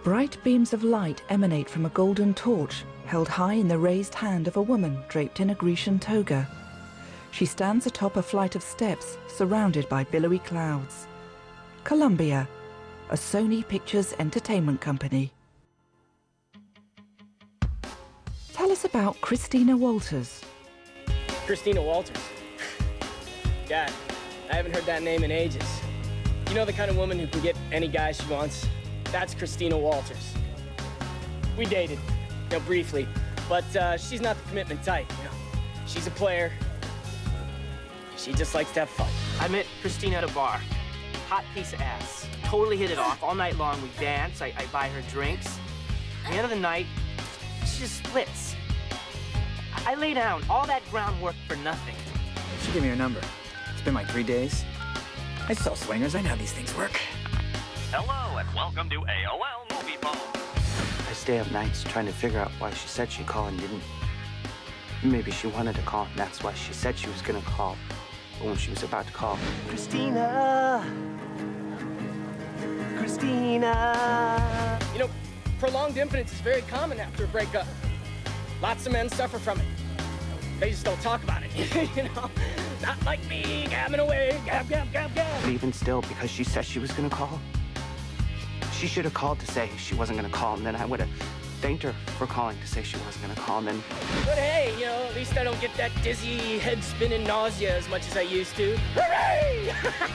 Bright beams of light emanate from a golden torch held high in the raised hand of a woman draped in a Grecian toga. She stands atop a flight of steps surrounded by billowy clouds. Columbia, a Sony Pictures entertainment company. Tell us about Christina Walters. Christina Walters. God, I haven't heard that name in ages. You know the kind of woman who can get any guy she wants? That's Christina Walters. We dated, briefly, but she's not the commitment type, She's a player. She just likes to have fun. I met Christina at a bar. Hot piece of ass. Totally hit it off. All night long we dance, I buy her drinks. At the end of the night, she just splits. I lay down all that groundwork for nothing. She gave me her number. It's been like 3 days. I sell swingers, I know how these things work. Hello and welcome to AOL Movie Phone. I stay up nights trying to figure out why she said she'd call and didn't. Maybe she wanted to call, and that's why she said she was gonna call. But when she was about to call, Christina. Prolonged impotence is very common after a breakup. Lots of men suffer from it. They just don't talk about it, Not like me, gabbing away, gab, gab, gab, gab. But even still, because she said she was gonna call, she should have called to say she wasn't gonna call, and then I would have thanked her for calling to say she wasn't gonna call, and then... But hey, at least I don't get that dizzy, head-spinning nausea as much as I used to. Hooray!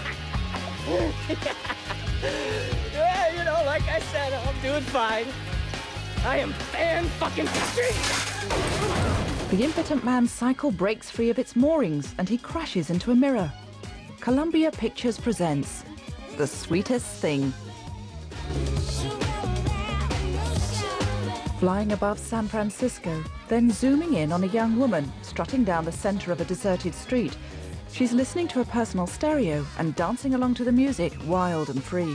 Yeah, like I said, I'm doing fine. I am fan-fucking-tastic! The impotent man's cycle breaks free of its moorings and he crashes into a mirror. Columbia Pictures presents The Sweetest Thing. Flying above San Francisco, then zooming in on a young woman strutting down the center of a deserted street, she's listening to a personal stereo and dancing along to the music, wild and free.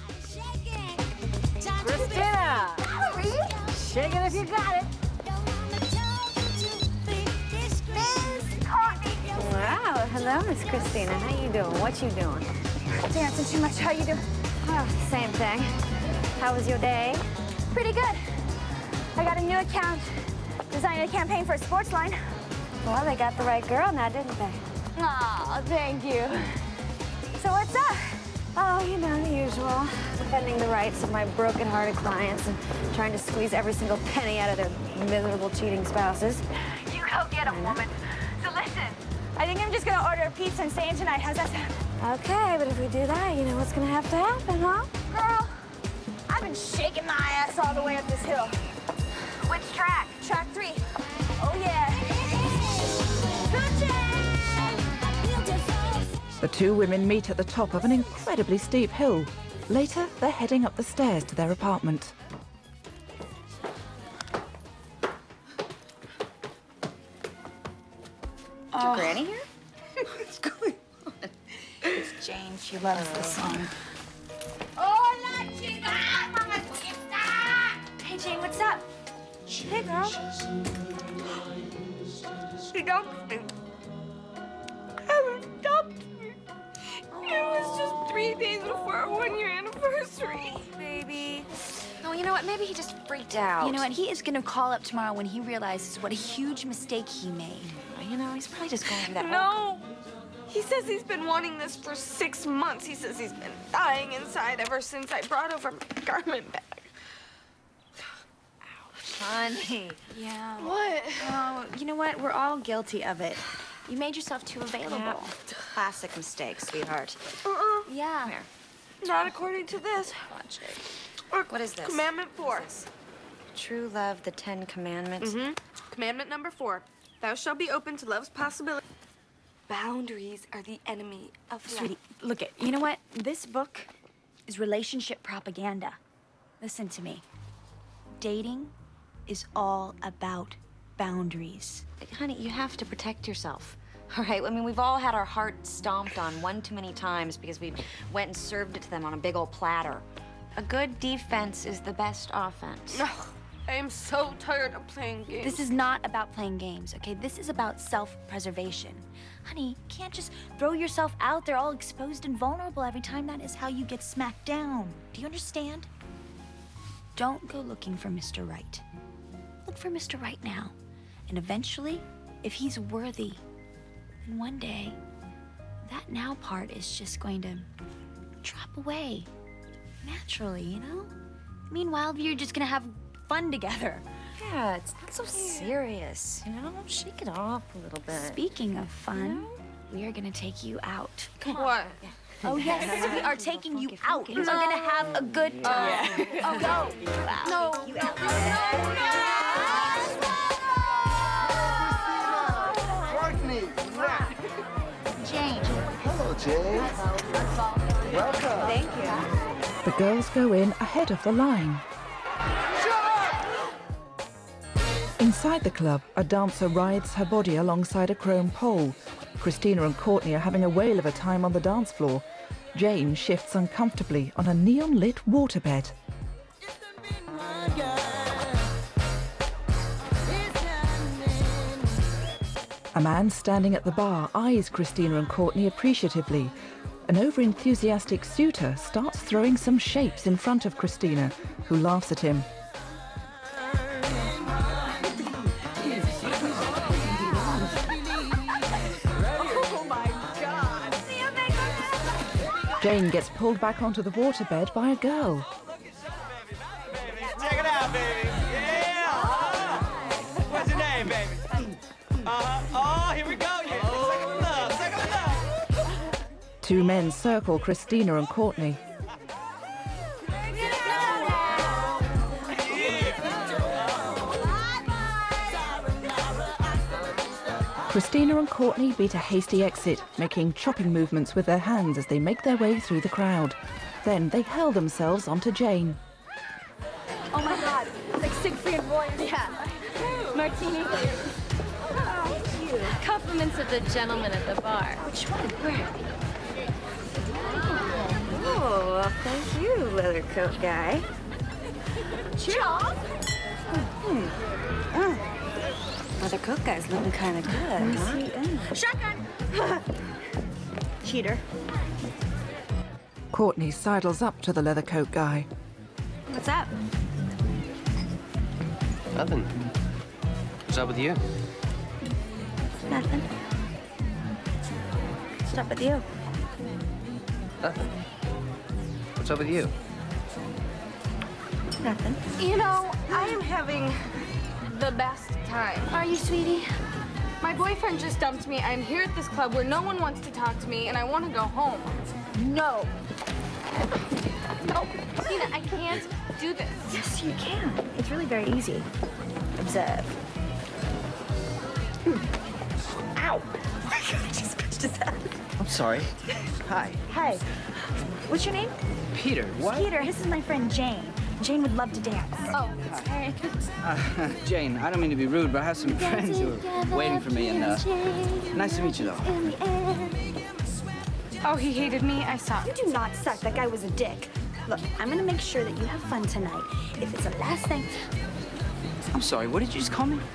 Christina! Shake it if you got it. Wow, hello, Miss Christina. How you doing? What you doing? Dancing too much. How you doing? Oh, same thing. How was your day? Pretty good. I got a new account. Designing a campaign for a sports line. Well, they got the right girl now, didn't they? Aw, thank you. So what's up? Oh, the usual. Defending the rights of my broken-hearted clients and trying to squeeze every single penny out of their miserable, cheating spouses. You go get 'em, woman. So listen, I think I'm just gonna order a pizza and stay in tonight. How's that sound? Okay, but if we do that, you know what's gonna have to happen, huh? Girl, I've been shaking my ass all the way up this hill. Which track? Track 3. Oh, yeah. The two women meet at the top of an incredibly steep hill. Later, they're heading up the stairs to their apartment. Is your granny here? What's going on? It's Jane. She loves this song. Hola, chica! Hey, Jane, what's up? Hey, girl. She dumped me. Kevin dumped me. It was just 3 days before our 1-year anniversary. Oh, baby. No, you know what? Maybe he just freaked out. You know what? He is going to call up tomorrow when he realizes what a huge mistake he made. He's probably just going through that No. He says he's been wanting this for 6 months. He says he's been dying inside ever since I brought over my garment bag. Honey. Yeah. What? Oh, you know what? We're all guilty of it. You made yourself too available. Yeah. Classic mistake, sweetheart. Yeah. Come here. Not according to this. Watch it. Or What is this? Commandment 4. What is this? True love, the 10 Commandments. Commandment number 4. Thou shalt be open to love's possibility. Boundaries are the enemy of love. Sweetie, look it. You know what? This book is relationship propaganda. Listen to me. Dating is all about boundaries. Honey, you have to protect yourself. All right? I mean, we've all had our heart stomped on one too many times because we went and served it to them on a big old platter. A good defense is the best offense. Ugh, I am so tired of playing games. This is not about playing games, okay? This is about self-preservation. Honey, you can't just throw yourself out there all exposed and vulnerable every time. That is how you get smacked down. Do you understand? Don't go looking for Mr. Right. Look for Mr. Right now. And eventually, if he's worthy, then one day, that now part is just going to drop away. Naturally, you know? Meanwhile, you're just gonna have fun together. Yeah, it's not so serious, you know? Shake it off a little bit. Speaking of fun, we are gonna take you out. Come on. What? Oh, yes, we are taking you out. You are gonna have a good time. Oh, go. No. Courtney! Jane. Hello, Jane. Welcome. Thank you. The girls go in ahead of the line. Inside the club, a dancer rides her body alongside a chrome pole. Christina and Courtney are having a whale of a time on the dance floor. Jane shifts uncomfortably on a neon-lit waterbed. A man standing at the bar eyes Christina and Courtney appreciatively. An over-enthusiastic suitor starts throwing some shapes in front of Christina, who laughs at him. Jane gets pulled back onto the waterbed by a girl. Check it out, baby. Yeah. What's your name, baby? Oh, here we go. Yeah. Second love. Two men circle Christina and Courtney. Christina and Courtney beat a hasty exit, making chopping movements with their hands as they make their way through the crowd. Then they hurl themselves onto Jane. Oh my God, it's like Siegfried and Roy. Yeah. Martini. Oh, thank you. Compliments of the gentleman at the bar. Which one? Where? Oh, thank you, leather coat guy. Cheers. Leather coat guy's looking kind of good, huh? Shotgun. Cheater. Courtney sidles up to the leather coat guy. What's up? Nothing. What's up with you? Nothing. What's up with you? Nothing. What's up with you? Nothing. You know, I am having the best time. Are you, sweetie? My boyfriend just dumped me. I'm here at this club where no one wants to talk to me, and I want to go home. No. No, Christina, I can't do this. Yes, you can. It's really very easy. Observe. Ow! Oh my God, I just scratched his head. I'm sorry. Hi. Hi. What's your name? Peter, what? Peter, this is my friend Jane. Jane would love to dance. Oh, hey. Jane, I don't mean to be rude, but I have some friends who are waiting for me, and nice to meet you, though. Oh, he hated me? I suck. You do not suck. That guy was a dick. Look, I'm gonna make sure that you have fun tonight. If it's the last thing... I'm sorry, what did you just call me?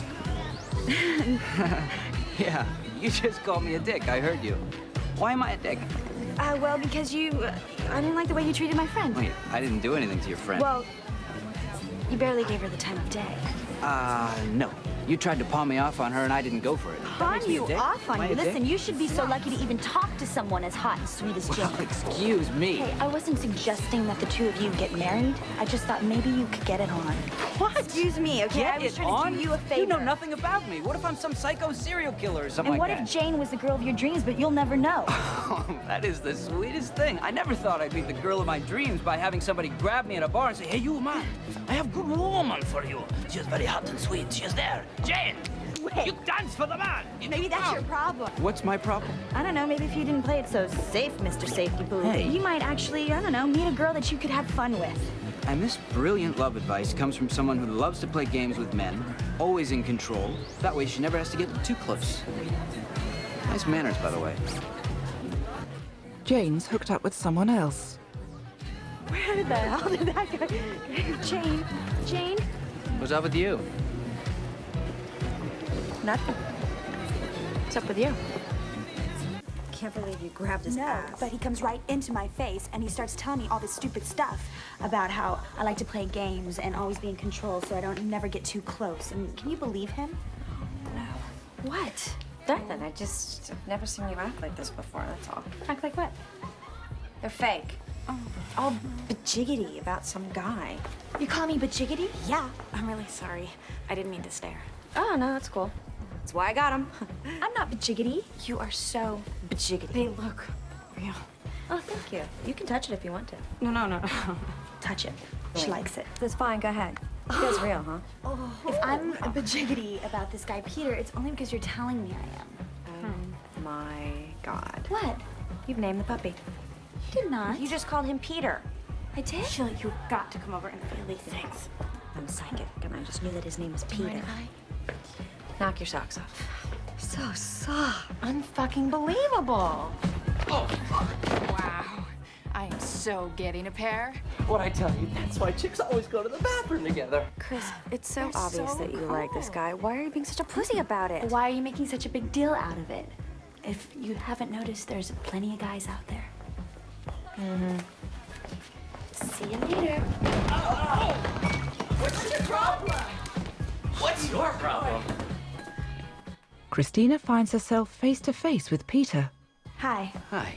Yeah, you just called me a dick. I heard you. Why am I a dick? Well, because you... I didn't like the way you treated my friend. Wait, I didn't do anything to your friend. Well, you barely gave her the time of day. No. You tried to pawn me off on her, and I didn't go for it. Pawn you off on you? Listen, you should be so lucky to even talk to someone as hot and sweet as Jane. Well, excuse me. Hey, I wasn't suggesting that the two of you get married. I just thought maybe you could get it on. What? Excuse me, okay? I was trying to do you a favor. You know nothing about me. What if I'm some psycho serial killer or something and like that? And what if Jane was the girl of your dreams, but you'll never know? That is the sweetest thing. I never thought I'd meet the girl of my dreams by having somebody grab me in a bar and say, "Hey, you man, I have good woman for you. She is very hot and sweet. She is there. Jane, wait. You dance for the man." Maybe that's your problem. What's my problem? I don't know. Maybe if you didn't play it so safe, Mr. Safety Boo, Hey. you might actually, I don't know, meet a girl that you could have fun with. And this brilliant love advice comes from someone who loves to play games with men, always in control. That way she never has to get too close. Nice manners, by the way. Jane's hooked up with someone else. Where the hell did that go? Jane? Jane? What's up with you? Nothing. What's up with you? can't believe you grabbed his No, ass. but he comes right into my face and he starts telling me all this stupid stuff about how I like to play games and always be in control so I don't never get too close. And can you believe him? No. What? Nothing. I've never seen you act like this before, that's all. Act like what? They're fake. Oh. All bajiggity about some guy. You call me bajiggity? Yeah. I'm really sorry. I didn't mean to stare. Oh, no, that's cool. That's why I got him. I'm not bajiggity. You are so Bajiggity. They look real. Oh, thank you. You can touch it if you want to. No. Touch it. She likes it. That's fine, go ahead. You guys real, huh? Oh. If I'm bajiggity about this guy Peter, it's only because you're telling me I am. Oh my God. What? You've named the puppy. You did not. You just called him Peter. I did? Sheila, you've got to come over and feel these things. I'm psychic, and I just knew that his name was Peter. Knock your socks off. So soft. Unfucking believable. Oh, fuck. Wow. I am so getting a pair. What'd I tell you? That's why chicks always go to the bathroom together. Chris, it's so They're obvious so that you cool. like this guy. Why are you being such a pussy about it? Why are you making such a big deal out of it? If you haven't noticed, there's plenty of guys out there. Mm-hmm. See you later. Oh! What's your problem? What's your problem? Christina finds herself face to face with Peter. Hi. Hi.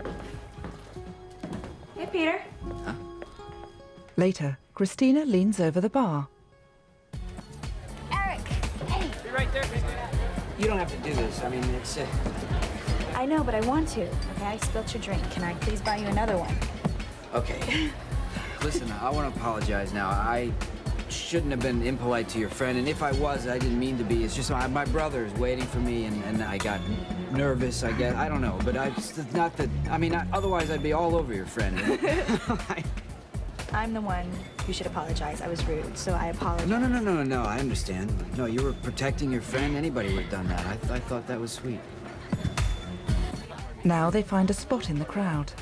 Hey, Peter. Huh? Later, Christina leans over the bar. Eric. Hey. Be right there, big man. You don't have to do this. I mean, it's... I know, but I want to. Okay, I spilt your drink. Can I please buy you another one? Okay. Listen, I want to apologize now. I shouldn't have been impolite to your friend, and if I was, I didn't mean to be. It's just my brother is waiting for me, and I got nervous, I guess. I don't know, but not that... I mean, otherwise I'd be all over your friend. I'm the one who should apologize. I was rude, so I apologize. No, I understand. No, you were protecting your friend. Anybody would have done that. I thought that was sweet. Now they find a spot in the crowd.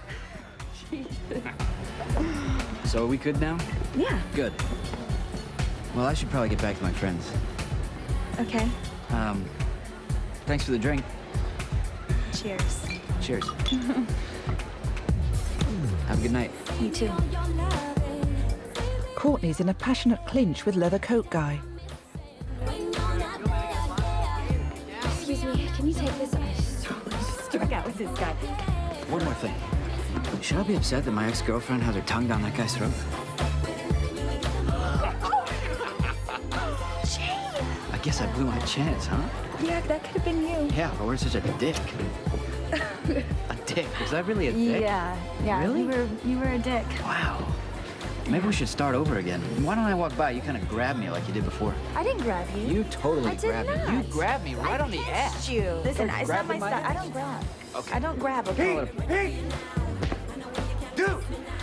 So are we good now? Yeah. Good. Well, I should probably get back to my friends. Okay. Thanks for the drink. Cheers. Cheers. Have a good night. You too. Courtney's in a passionate clinch with leather coat guy. Excuse me, can you take this? I struck out with this guy. One more thing. Should I be upset that my ex-girlfriend has her tongue down that guy's throat? I guess I blew my chance, huh? Yeah, that could have been you. Yeah, but we're such a dick. A dick? Was that really a dick? Yeah. Really? You were a dick. Wow. Maybe we should start over again. Why don't I walk by? You kind of grab me like you did before. I didn't grab you. You totally I did grabbed me. not. You grabbed me right on the ass. You. Listen, Don't it's grab not my my style. I ass. don't grab. Okay. I don't grab, okay? Hey! Dude!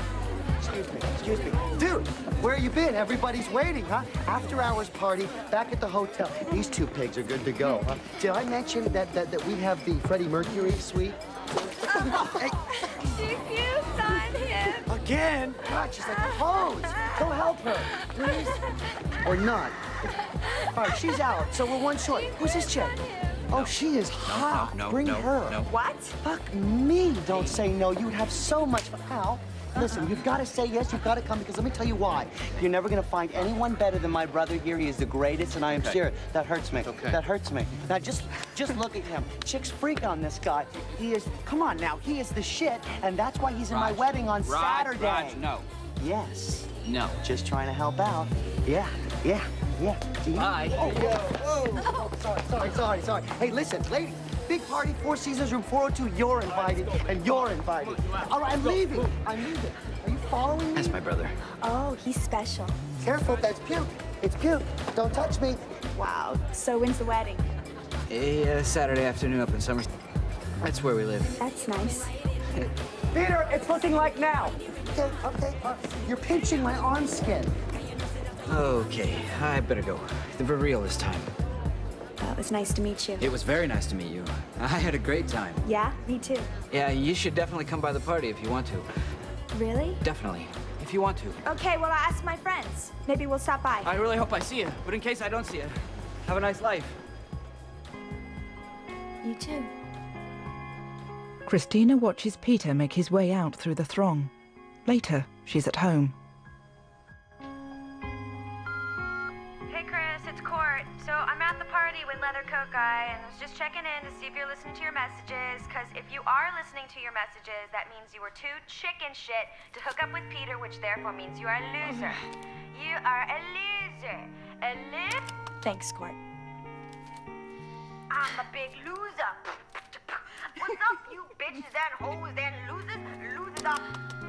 Excuse me. Dude, where you been? Everybody's waiting, huh? After hours party, back at the hotel. These two pigs are good to go, huh? Did I mention that we have the Freddie Mercury suite? Hey. Diffused on him. Again? God, she's like, pose. Go help her, please. Or not. All right, she's out, so we're one short. Who's this chick? Oh, she is hot. Bring her. No. What? Fuck me. Don't say no. You'd have so much fun. Al, listen, you've got to say yes. You've got to come because let me tell you why. You're never going to find anyone better than my brother here. He is the greatest, and I am serious. That hurts me. Okay. That hurts me. Now, just look at him. Chicks freak on this guy. He is, come on now, he is the shit, and that's why he's in my wedding on Saturday. Raj, no. Yes. No. Just trying to help out. Yeah. Bye. Oh, sorry. Hey, listen, lady. Big party, Four Seasons, room 402. You're invited, and you're invited. All right, I'm leaving. Are you following me? That's my brother. Oh, he's special. Careful, that's puke. It's puke. Don't touch me. Wow. So when's the wedding? Saturday afternoon up in Summers. That's where we live. That's nice. Peter, it's looking like now. Okay. You're pinching my arm skin. Okay, I better go. For real this time. Well, it was nice to meet you. It was very nice to meet you. I had a great time. Yeah, me too. Yeah, you should definitely come by the party if you want to. Really? Definitely. If you want to. Okay, well, I'll ask my friends. Maybe we'll stop by. I really hope I see you, but in case I don't see you, have a nice life. You too. Christina watches Peter make his way out through the throng. Later, she's at home. Hey Chris, it's Court. So I'm at the party with Leather Coat Guy, and I was just checking in to see if you're listening to your messages, because if you are listening to your messages, that means you were too chicken shit to hook up with Peter, which therefore means you are a loser. You are a loser. A loser. Thanks, Court. I'm a big loser. What's up, you bitches and hoes and losers? Losers up.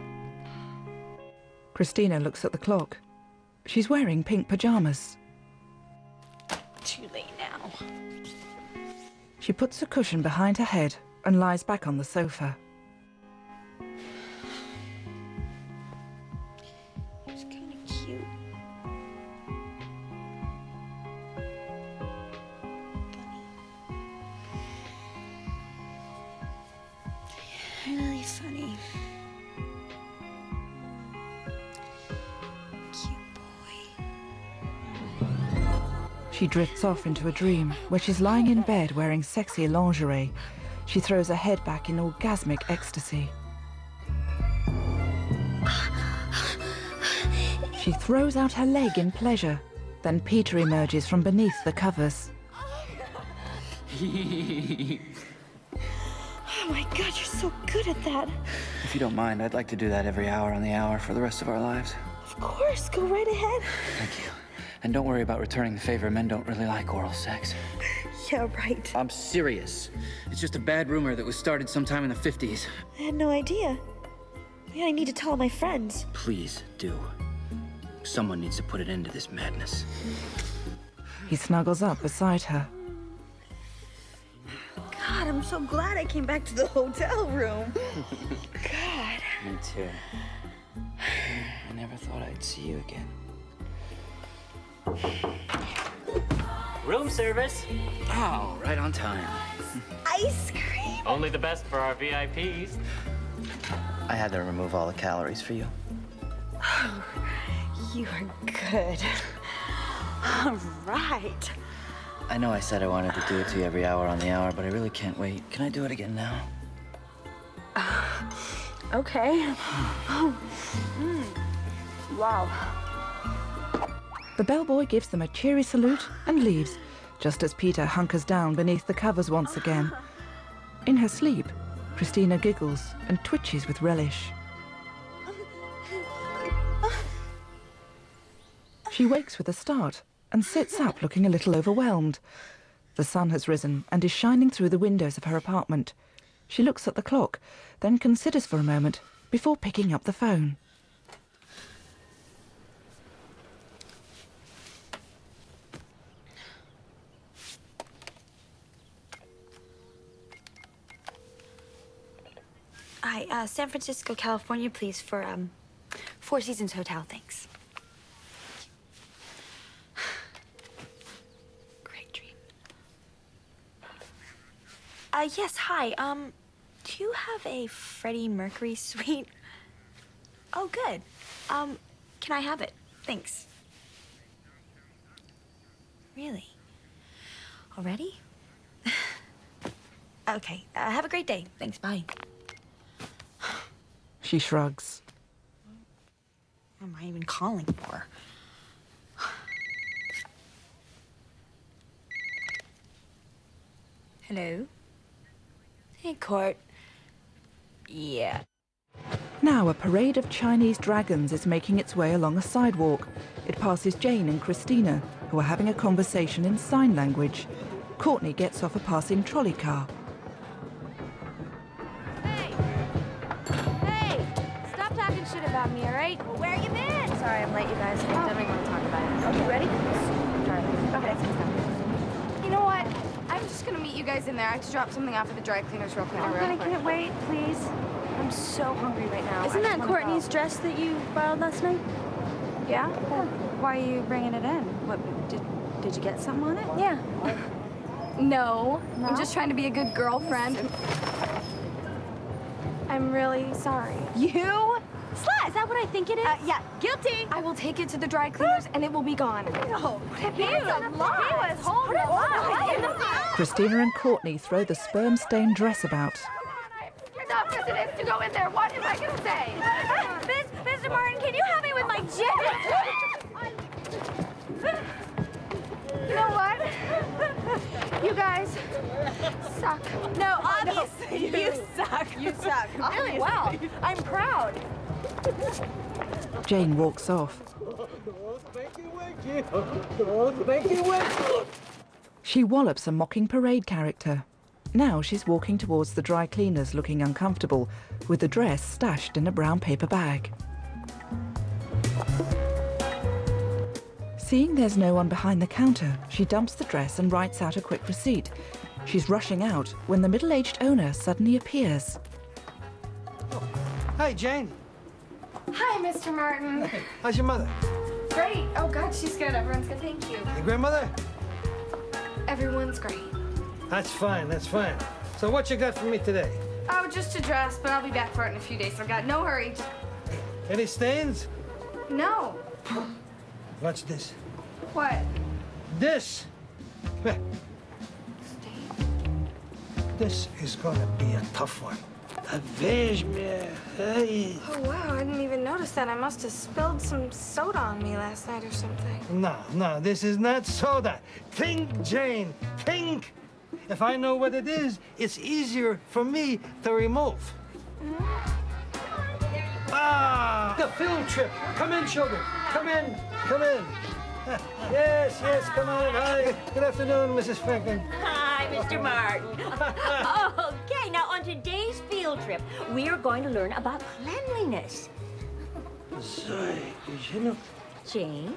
Christina looks at the clock. She's wearing pink pajamas. Too late now. She puts a cushion behind her head and lies back on the sofa. It's kind of cute. Really funny. She drifts off into a dream where she's lying in bed wearing sexy lingerie. She throws her head back in orgasmic ecstasy. She throws out her leg in pleasure. Then Peter emerges from beneath the covers. Oh my God, you're so good at that. If you don't mind, I'd like to do that every hour on the hour for the rest of our lives. Of course, go right ahead. Thank you. And don't worry about returning the favor. Men don't really like oral sex. Yeah, right. I'm serious. It's just a bad rumor that was started sometime in the 50s. I had no idea. Yeah, I need to tell my friends. Please do. Someone needs to put an end to this madness. He snuggles up beside her. God, I'm so glad I came back to the hotel room. God. Me too. I never thought I'd see you again. Room service. Oh, right on time. Ice cream. Only the best for our VIPs. I had to remove all the calories for you. Oh, you are good. All right. I know I said I wanted to do it to you every hour on the hour, but I really can't wait. Can I do it again now? Okay. Wow. The bellboy gives them a cheery salute and leaves, just as Peter hunkers down beneath the covers once again. In her sleep, Christina giggles and twitches with relish. She wakes with a start and sits up looking a little overwhelmed. The sun has risen and is shining through the windows of her apartment. She looks at the clock, then considers for a moment before picking up the phone. Hi, San Francisco, California, please, for, Four Seasons Hotel, thanks. Great dream. Yes, hi, do you have a Freddie Mercury suite? Oh, good. Can I have it? Thanks. Really? Already? Okay, have a great day. Thanks, bye. She shrugs. What am I even calling for? Hello? Hey, Court. Yeah. Now a parade of Chinese dragons is making its way along a sidewalk. It passes Jane and Christina, who are having a conversation in sign language. Courtney gets off a passing trolley car. Hey, stop talking shit about me, all right? Well, where you been? Sorry, I'm late, you guys. I definitely want to talk about it. Okay, ready? Okay. You know what? I'm just gonna meet you guys in there. I have to drop something off at the dry cleaners real quick. I can't wait, please. I'm so hungry right now. Isn't that Courtney's dress that you borrowed last night? Yeah? Why are you bringing it in? What, did you get something on it? Yeah. No, I'm just trying to be a good girlfriend. I'm really sorry. You? Slut, is that what I think it is? Yeah, guilty. I will take it to the dry cleaners and it will be gone. No, he was holding a lie. Christina and Courtney throw the sperm-stained dress about. coincidence to go in there. What am I going to say? Mr. Martin, can you help me with my gin? You know what? You guys suck. No, obviously you suck. You suck. Really? Wow. I'm proud. Jane walks off. She wallops a mocking parade character. Now she's walking towards the dry cleaners looking uncomfortable, with the dress stashed in a brown paper bag. Seeing there's no one behind the counter, she dumps the dress and writes out a quick receipt. She's rushing out when the middle-aged owner suddenly appears. Hi, Jane. Hi, Mr. Martin. Hey, how's your mother? Great. Oh, God, she's good. Everyone's good. Thank you. Your grandmother? Everyone's great. That's fine, that's fine. So what you got for me today? Oh, just a dress, but I'll be back for it in a few days. I've got no hurry. Any stains? No. Watch this. What? This. Come here. This is gonna be a tough one. Avenge me. Hey. Oh, wow, I didn't even notice that. I must have spilled some soda on me last night or something. No, this is not soda. Think, Jane, think. If I know what it is, it's easier for me to remove. Ah, the field trip. Come in, children. Come in, come in. Yes, come on. Hi. Good afternoon, Mrs. Franklin. Hi, Mr. Martin. Okay, now on today's field trip, we are going to learn about cleanliness. Jane?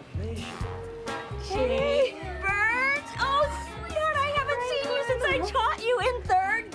Hey, Bert! Oh, sweetheart, I haven't seen you since I taught you in 3rd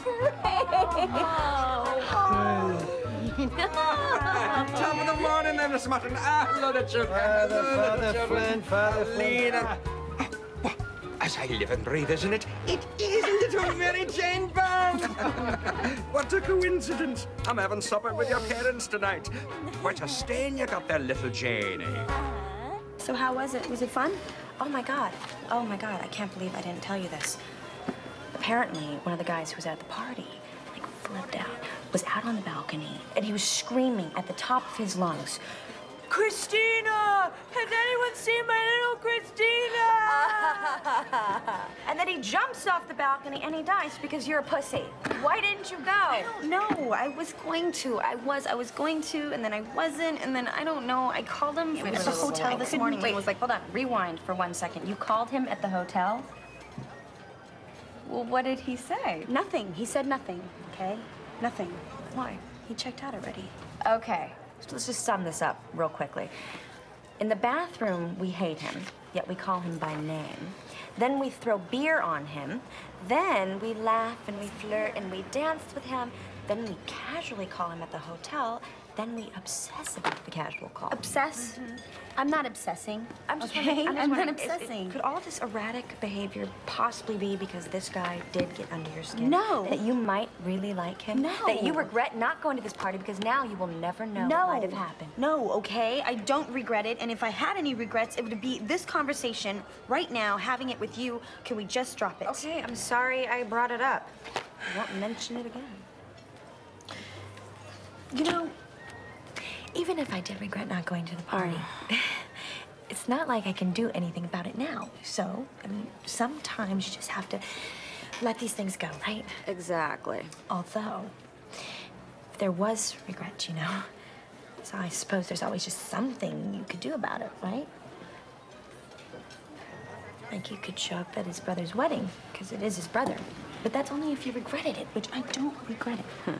grade. Top of the morning, then, Mr. Martin. Hello, the children. Father Flynn. As I live and breathe, isn't it? It is little Mary Jane Burke. What a coincidence. I'm having supper with your parents tonight. What a stain you got there, little Janie. So how was it? Was it fun? Oh my God, I can't believe I didn't tell you this. Apparently, one of the guys who was at the party, like, flipped out, was out on the balcony, and he was screaming at the top of his lungs, "Christina! Has anyone seen my little Christina?" And then he jumps off the balcony and he dies because you're a pussy. Why didn't you go? I don't know. I was going to, and then I wasn't, and then I don't know. I called him at the hotel this morning and was like, hold on, rewind for 1 second. You called him at the hotel? Well, what did he say? Nothing. He said nothing, okay? Nothing. Why? He checked out already. Okay. So let's just sum this up real quickly. In the bathroom, we hate him, yet we call him by name. Then we throw beer on him. Then we laugh and we flirt and we dance with him. Then we casually call him at the hotel. Then we obsess about the casual call. Obsess? I'm not obsessing. I'm just okay? wondering, I'm not obsessing. Could all this erratic behavior possibly be because this guy did get under your skin? No. That you might really like him? No. That you regret not going to this party because now you will never know what might have happened? No, okay? I don't regret it, and if I had any regrets, it would be this conversation right now, having it with you. Can we just drop it? Okay, I'm sorry I brought it up. I won't mention it again. You know, even if I did regret not going to the party, it's not like I can do anything about it now. So, I mean, sometimes you just have to let these things go, right? Exactly. Although, if there was regret, you know, so I suppose there's always just something you could do about it, right? Like you could show up at his brother's wedding, because it is his brother. But that's only if you regretted it, which I don't regret it.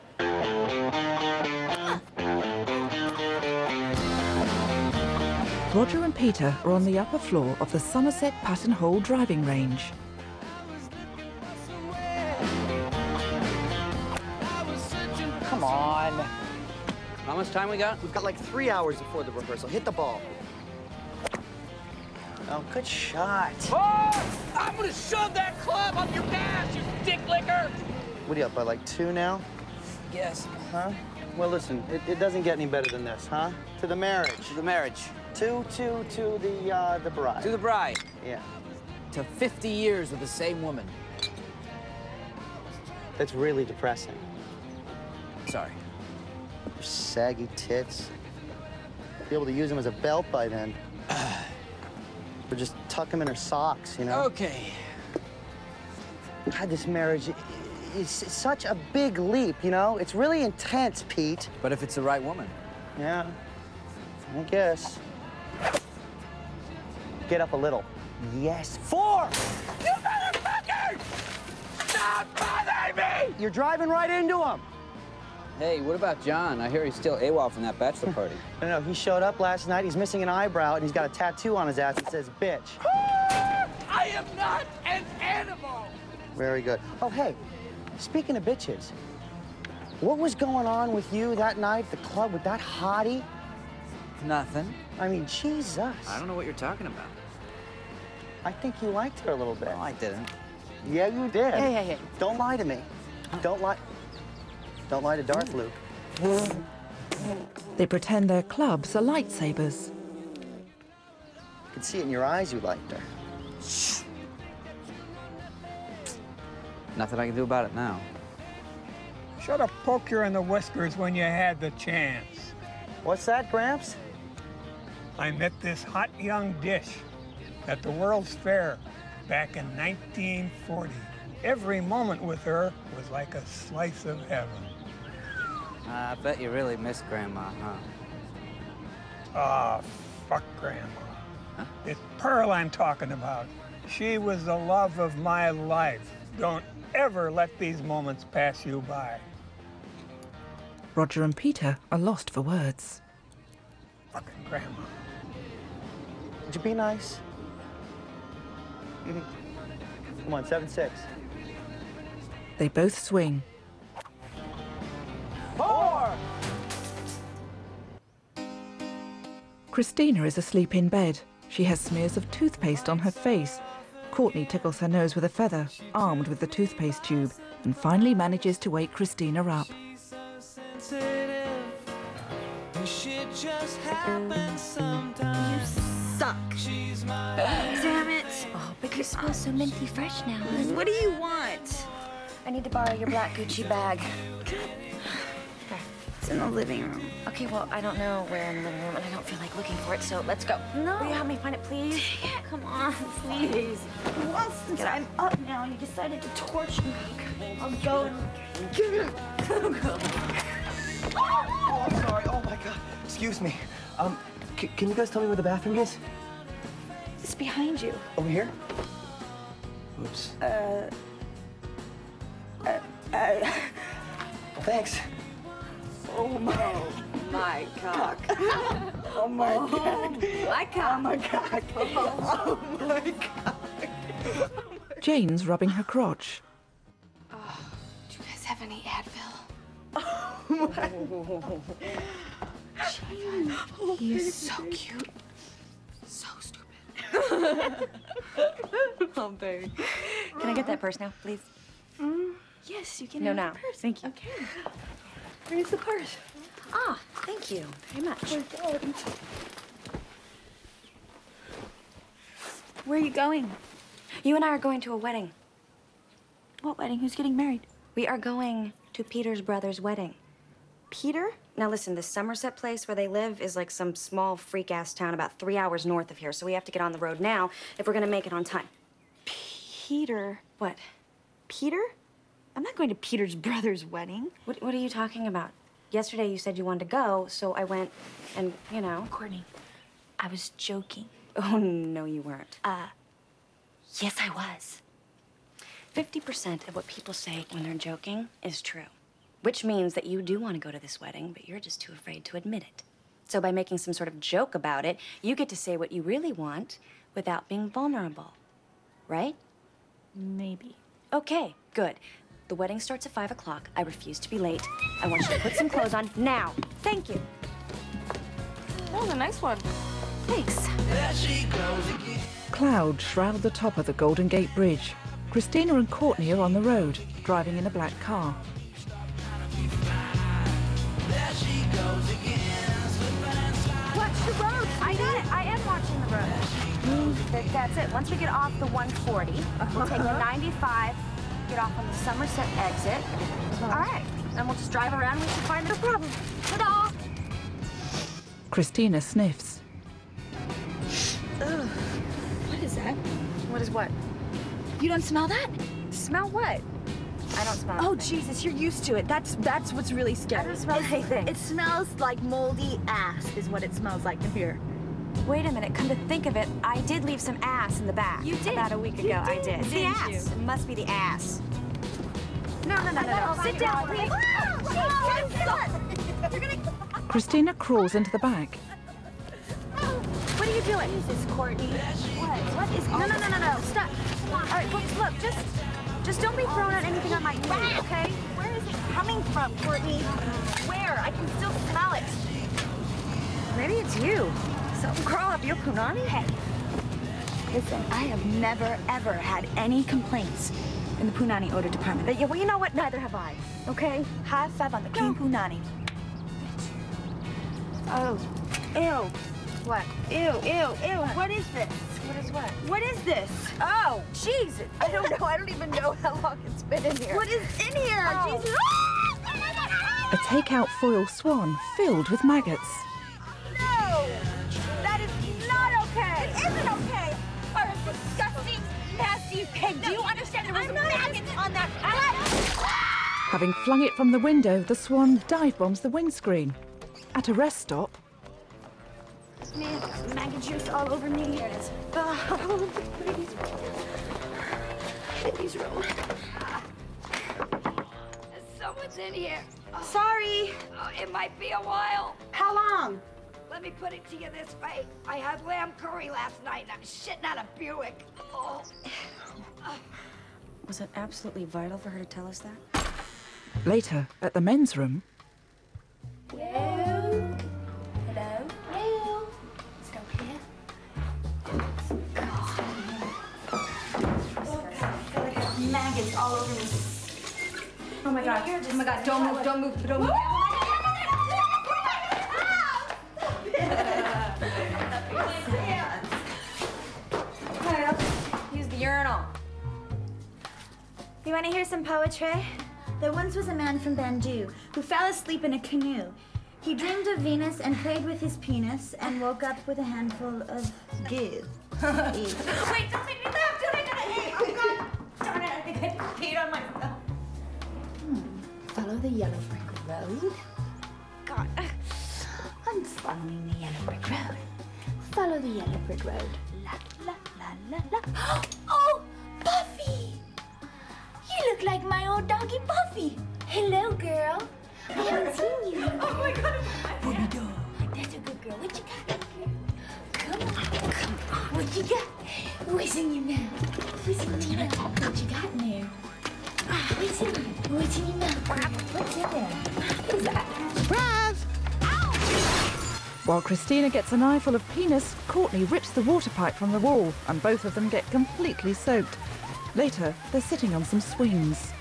Roger and Peter are on the upper floor of the Somerset Patton Hall driving range. Come on. How much time we got? We've got like 3 hours before the rehearsal. Hit the ball. Oh, good shot. Oh! I'm gonna shove that club up your ass, you dick licker! What are you up by, like 2 now? Yes. Huh? Well, listen, it doesn't get any better than this, huh? To the marriage. To the marriage. To the bride. To the bride. Yeah. To 50 years with the same woman. That's really depressing. Sorry. Your saggy tits. Be able to use them as a belt by then. Or just tuck them in her socks, you know? Okay. God, this marriage is such a big leap, you know? It's really intense, Pete. But if it's the right woman. Yeah, I guess. Get up a little. Yes. 4! You motherfucker! Stop bothering me! You're driving right into him. Hey, what about John? I hear he's still AWOL from that bachelor party. No, he showed up last night. He's missing an eyebrow, and he's got a tattoo on his ass that says bitch. I am not an animal! Very good. Oh, hey, speaking of bitches, what was going on with you that night at the club with that hottie? Nothing. I mean, Jesus. I don't know what you're talking about. I think you liked her a little bit. No, I didn't. Yeah, you did. Hey. Don't lie to me. Don't lie to Darth Luke. They pretend their clubs are lightsabers. I could see it in your eyes you liked her. Nothing I can do about it now. Should have poked you in the whiskers when you had the chance. What's that, Gramps? I met this hot young dish at the World's Fair back in 1940. Every moment with her was like a slice of heaven. I bet you really miss Grandma, huh? Ah, fuck Grandma. Huh? It's Pearl I'm talking about. She was the love of my life. Don't ever let these moments pass you by. Roger and Peter are lost for words. Fucking Grandma. Would you be nice? Come on, 7-6. They both swing. 4! Christina is asleep in bed. She has smears of toothpaste on her face. Courtney tickles her nose with a feather, armed with the toothpaste tube, and finally manages to wake Christina up. You suck. Damn it. Oh, but you smell so minty fresh now. What do you want? I need to borrow your black Gucci bag. It's in the living room. Okay, well, I don't know where in the living room, and I don't feel like looking for it, so let's go. No. Will you help me find it, please? Come on, please. Well, since I'm up now, you decided to torture me. I'll go and give you. Oh, I'm sorry. Oh, my God. Excuse me. Can you guys tell me where the bathroom is? It's behind you. Over here? Oops. Thanks. Oh my cock. Oh my God. My cock. Oh my God. Oh my God. Jane's rubbing her crotch. Do you guys have any Advil? Oh my. Jane, he is so cute. So stupid. Oh, baby. Can I get that purse now, please? Yes, you can. No, have now. the purse. Thank you. Okay. Where's the purse? Ah, thank you very much. Oh, God. Where are you going? You and I are going to a wedding. What wedding? Who's getting married? We are going to Peter's brother's wedding. Peter? Now listen, this Somerset place where they live is like some small freak-ass town about 3 hours north of here, so we have to get on the road now if we're gonna make it on time. Peter? What? Peter? I'm not going to Peter's brother's wedding. What are you talking about? Yesterday you said you wanted to go, so I went and, you know. Courtney, I was joking. Oh, no, you weren't. Yes, I was. 50% of what people say when they're joking is true. Which means that you do want to go to this wedding, but you're just too afraid to admit it. So by making some sort of joke about it, you get to say what you really want without being vulnerable. Right? Maybe. Okay, good. The wedding starts at 5 o'clock. I refuse to be late. I want you to put some clothes on now. Thank you. That was a nice one. Thanks. Clouds shroud the top of the Golden Gate Bridge. Christina and Courtney are on the road, driving in a black car. Watch the road. I got it. I am watching the road. That's it. Once we get off the 140, we'll take the 95, get off on the Somerset exit. All right. and we'll just drive around and we should find no problem. Ta-da! Christina sniffs. Ugh. What is that? What is what? You don't smell that? Smell what? I don't smell Oh, anything. Jesus, you're used to it. That's what's really scary. I don't smell anything. It smells like moldy ass is what it smells like in here. Wait a minute, come to think of it, I did leave some ass in the back. You did? About a week ago, I did. It's the Didn't ass. you? It must be the ass. No. Sit down, please. You're gonna... Christina crawls into the back. What are you doing? What is this, Courtney? What is... No. Stop. All right, look, just don't be throwing out anything on my knee, okay? Where is it coming from, Courtney? Where? I can still smell it. Maybe it's you. Something crawl up your punani? Hey, listen, I have never, ever had any complaints in the punani odor department. But, yeah, well, you know what? Neither have I, okay? High five on the clean punani. Oh, ew. What? Ew. What is this? What is what? What is this? Oh, Jesus. I don't know. I don't even know how long it's been in here. What is in here? Oh. Jesus. A takeout foil swan filled with maggots. No! That is not okay! It isn't okay! You're a disgusting, nasty pig. Do you understand there was maggots on that butt? Having flung it from the window, the swan dive bombs the windscreen. At a rest stop, Man, maggot juice all over me. Here it is. Oh, baby's room. Someone's in here. Sorry. Oh, it might be a while. How long? Let me put it to you this way. I had lamb curry last night and I'm shitting out a Buick. Oh. Was it absolutely vital for her to tell us that? later at the men's room, Hello? Hello? Hello? Let's go here. Oh, God, I feel like I have maggots all over me. Oh my God. Oh my God, don't move, don't move, don't move. Use the urinal. You want to hear some poetry? There once was a man from Bandu who fell asleep in a canoe. He dreamed of Venus and played with his penis and woke up with a handful of goo. Wait, don't make me laugh. Don't make me laugh. Oh God. Darn it, I think I peed on myself. Follow the yellow brick road. God, I'm following the yellow brick road. Follow the yellow brick road. La, la, la, la, la. Oh, Buffy! You look like my old doggy Buffy. Hello, girl. I haven't seen you. Oh my God. Booby dog. That's a good girl. What you got? Come on, come on. What you got? What's in your mouth? What's in your mouth? What you got in there? What's in there? What's in your mouth? What's in there? What is that? Surprise! While Christina gets an eyeful of penis, Courtney rips the water pipe from the wall, and both of them get completely soaked. Later, they're sitting on some swings.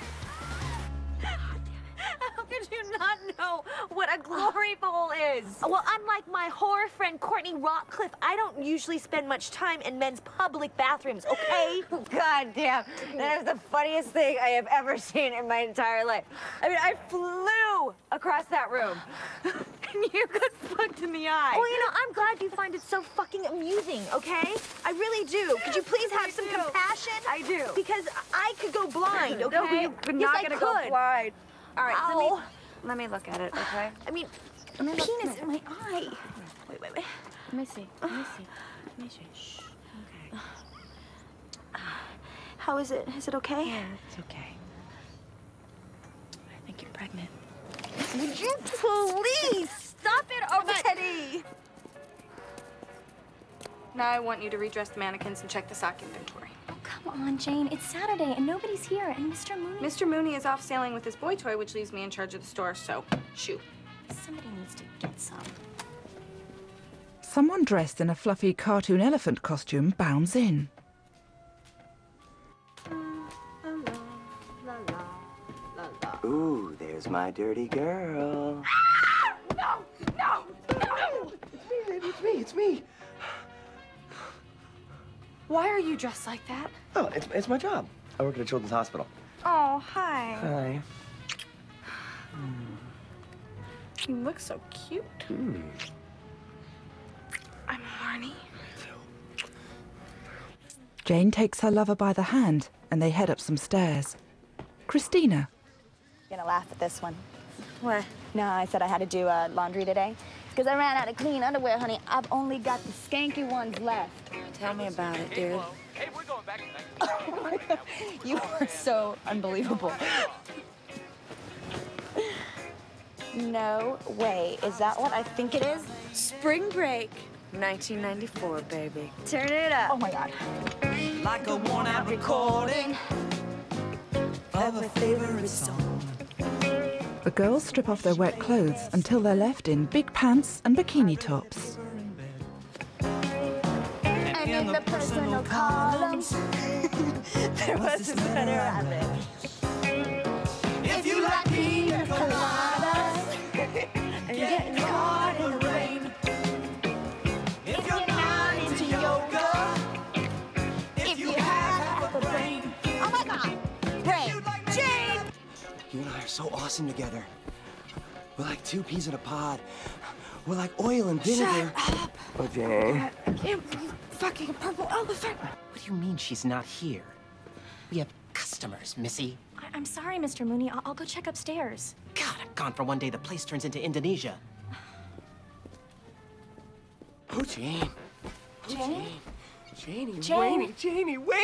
How could you not know what a glory bowl is? Well, unlike my horror friend Courtney Rockcliffe, I don't usually spend much time in men's public bathrooms, okay? God damn, that is the funniest thing I have ever seen in my entire life. I mean, I flew across that room. And you got fucked in the eye. Well, you know, I'm glad you find it so fucking amusing, okay? I really do. Could you please have some compassion? I do. Because I could go blind, okay? No, you're not gonna go blind. All right, Ow. let me look at it, okay? I mean, Penis in my eye. wait. Let me see. Let me see. Shh. Okay. How is it? Is it okay? Yeah, it's okay. I think you're pregnant. Would you please stop it already? Now I want you to redress the mannequins and check the sock inventory. Oh, come on, Jane. It's Saturday and nobody's here. And Mr. Mooney... Mr. Mooney is off sailing with his boy toy, which leaves me in charge of the store, so shoo. Somebody needs to get some. Someone dressed in a fluffy cartoon elephant costume bounds in. Ooh, there's my dirty girl. No! It's me. Why are you dressed like that? Oh, it's my job. I work at a children's hospital. Oh, hi. Hi. You look so cute. I'm horny. Jane takes her lover by the hand and they head up some stairs. Christina. You're gonna laugh at this one. What? No, I said I had to do laundry today. Because I ran out of clean underwear, honey. I've only got the skanky ones left. Tell me about it, dude. Hey, we're going back to Oh my God. You are so unbelievable. No way. Is that what I think it is? Spring break. 1994, baby. Turn it up. Oh my God. like a worn-out recording of a favorite song. The girls strip off their wet clothes until they're left in big pants and bikini tops. And in the personal columns, there was a better rabbit. If you like pina coladas and getting caught in the rain, if you're not into yoga, if you have a brain. Oh my God! Brain! Jane! You and I are so awesome together. We're like two peas in a pod. We're like oil and vinegar. Shut up! Oh, Jane. I can't believe fucking purple elephant. What do you mean she's not here? We have customers, Missy. I'm sorry, Mr. Mooney. I'll go check upstairs. God, I'm gone for one day. The place turns into Indonesia. Oh, Jane. Jane? Janie, Jane. Janie, wait!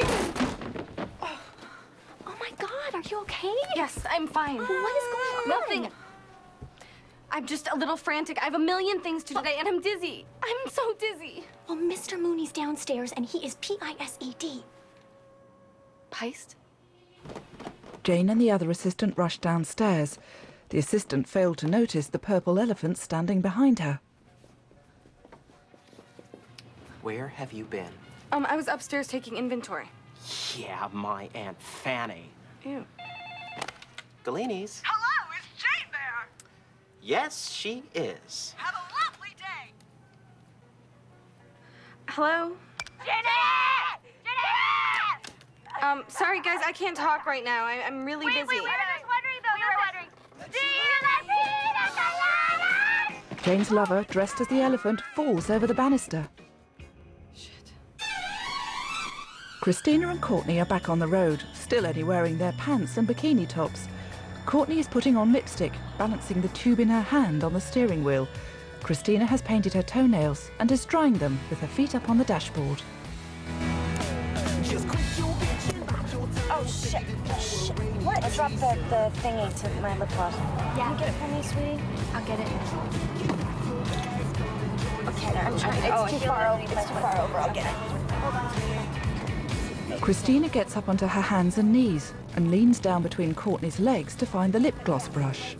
Oh my God, are you okay? Yes, I'm fine. What is going on? Nothing. I'm just a little frantic. I have a million things to do today, and I'm dizzy. I'm so dizzy. Well, Mr. Mooney's downstairs, and he is P-I-S-E-D. Peist? Jane and the other assistant rush downstairs. The assistant failed to notice the purple elephant standing behind her. Where have you been? I was upstairs taking inventory. Yeah, my Aunt Fanny. Ew. Galini's. Hello, is Jane there? Yes, she is. Have a lovely day. Hello? Sorry, guys, I can't talk right now. I'm really busy. We were just wondering, though. We were wondering. Do you like pina coladas? Jane's lover, dressed as the elephant, falls over the banister. Christina and Courtney are back on the road, still only wearing their pants and bikini tops. Courtney is putting on lipstick, balancing the tube in her hand on the steering wheel. Christina has painted her toenails and is drying them with her feet up on the dashboard. Oh, shit. Shit. What? I dropped the thingy to my lip gloss. Yeah. Can you get it for me, sweetie? I'll get it. Okay, I'm trying. It's too far over. It's too far over. I'll get it. Hold on. Christina gets up onto her hands and knees and leans down between Courtney's legs to find the lip gloss brush.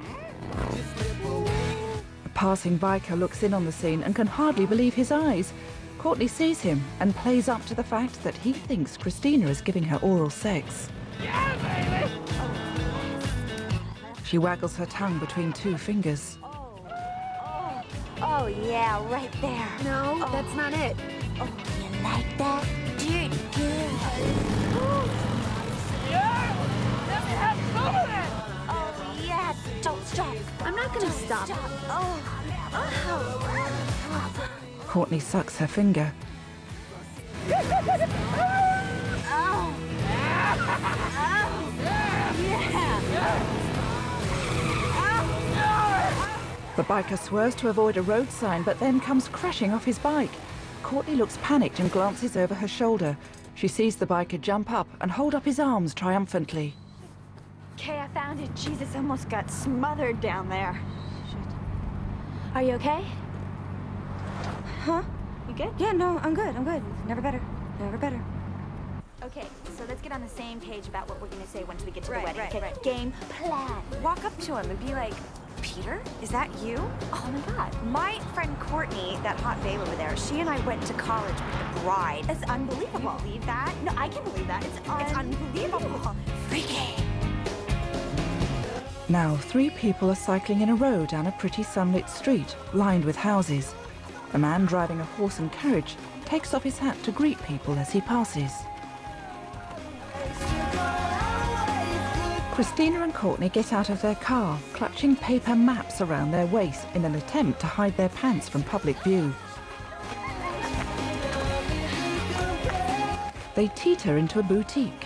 A passing biker looks in on the scene and can hardly believe his eyes. Courtney sees him and plays up to the fact that he thinks Christina is giving her oral sex. Yeah, baby! She waggles her tongue between two fingers. Oh, yeah, right there. No, that's not it. Oh, you like that? Dude, good. Yeah! Let me have some of it! Oh, yeah, don't stop. I'm not gonna stop. Oh. Courtney sucks her finger. The biker swerves to avoid a road sign, but then comes crashing off his bike. Courtney looks panicked and glances over her shoulder. She sees the biker jump up and hold up his arms triumphantly. Okay, I found it. Jesus, almost got smothered down there. Shit. Are you okay? Huh? You good? Yeah, no, I'm good. I'm good. Never better. Never better. Okay, so let's get on the same page about what we're gonna say once we get to the Right, wedding. right, Okay, right. game plan. Walk up to him and be like, Peter, is that you? Oh my God. My friend Courtney, that hot babe over there, she and I went to college with the bride. It's unbelievable. Can you believe that? No, I can believe that. It's unbelievable. Freaky. Now, three people are cycling in a row down a pretty sunlit street, lined with houses. A man driving a horse and carriage takes off his hat to greet people as he passes. Christina and Courtney get out of their car, clutching paper maps around their waist in an attempt to hide their pants from public view. They teeter into a boutique.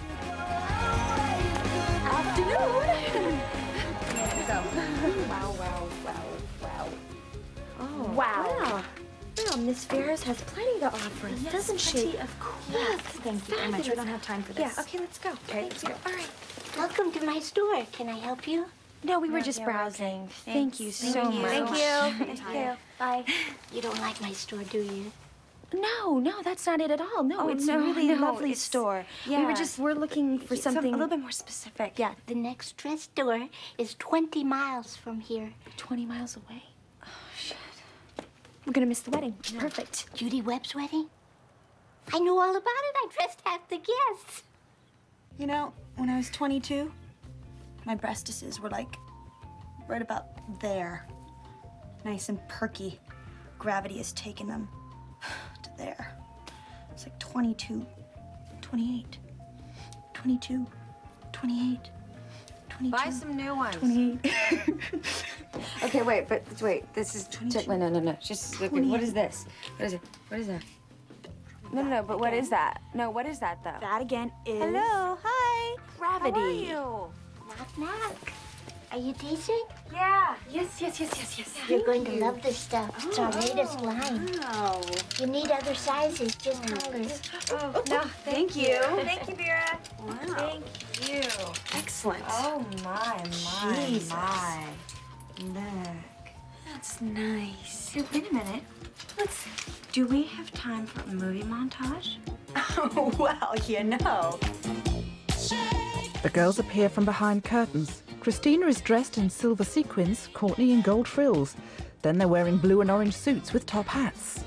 Wow. Well, Miss Ferris has plenty to offer us, doesn't she? Of course. Yes, Thank you very much. We don't have time for this. Yeah, okay, let's go. Okay, let's go. All right. Welcome to my store. Can I help you? No, we were just browsing. Thank you so much. Thank you. Thank you. Bye. You don't like my store, do you? No, that's not it at all. No, it's a really lovely store. Yeah. We're looking for something a little bit more specific. Yeah, the next dress store is 20 miles from here. 20 miles away. Oh, shit. We're gonna miss the wedding. Perfect. Judy Webb's wedding? I knew all about it. I dressed half the guests. You know, when I was 22, my breastises were like right about there. Nice and perky. Gravity has taken them to there. It's like 22, 28, 22, 28, 22. Buy some new ones. 28. Okay, wait, this is... No. Just, okay, what is this? What is it? What is that? No, but what is that? No, what is that, though? That again is... Hello, hi. Gravity. How are you? Knock, knock. Are you teasing? Yeah. Yes. You're going to love this stuff. It's our latest line. Wow. You need other sizes, just call us. Oh, no, thank you. Thank you, Vera. Wow. Thank you. Excellent. Oh, my. Jesus. Look. That's nice. Hey, wait a minute. Do we have time for a movie montage? Oh, well, you know. The girls appear from behind curtains. Christina is dressed in silver sequins, Courtney in gold frills. Then they're wearing blue and orange suits with top hats.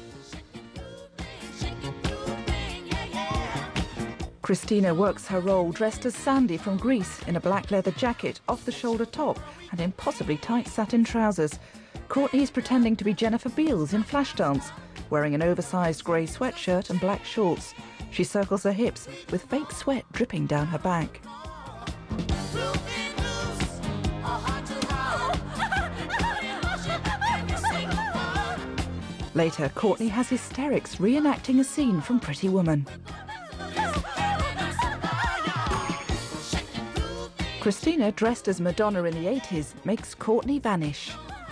Christina works her role dressed as Sandy from Grease in a black leather jacket, off-the-shoulder top and impossibly tight satin trousers. Courtney is pretending to be Jennifer Beals in Flashdance, wearing an oversized grey sweatshirt and black shorts. She circles her hips with fake sweat dripping down her back. Later, Courtney has hysterics reenacting a scene from Pretty Woman. Christina, dressed as Madonna in the 80s, makes Courtney vanish.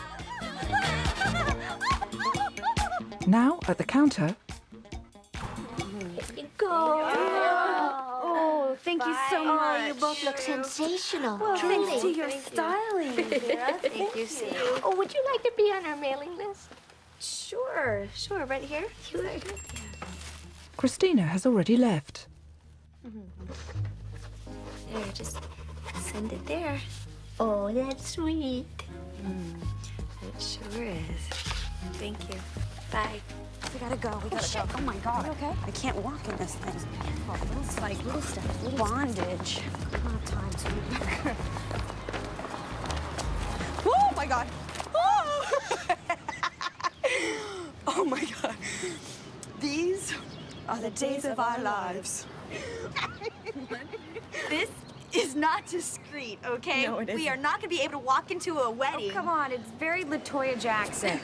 Now, at the counter... Here you go. Oh, thank you so much. Oh, you both look sensational. Well, truly. thanks to your styling. Thank you, Steve. Oh, would you like to be on our mailing list? Sure, right here. Sure. Christina has already left. There, just send it there. Oh, that's sweet. It sure is. Thank you. Bye. We gotta go. We gotta go. Oh my God. You okay? I can't walk in this thing. It's like little stuff, little Bondage. I don't have time to. Oh my God. Oh! Oh my God. These are the days of our lives. This is not discreet, okay? No, it isn't. We are not gonna be able to walk into a wedding. Oh, come on, it's very LaToya Jackson.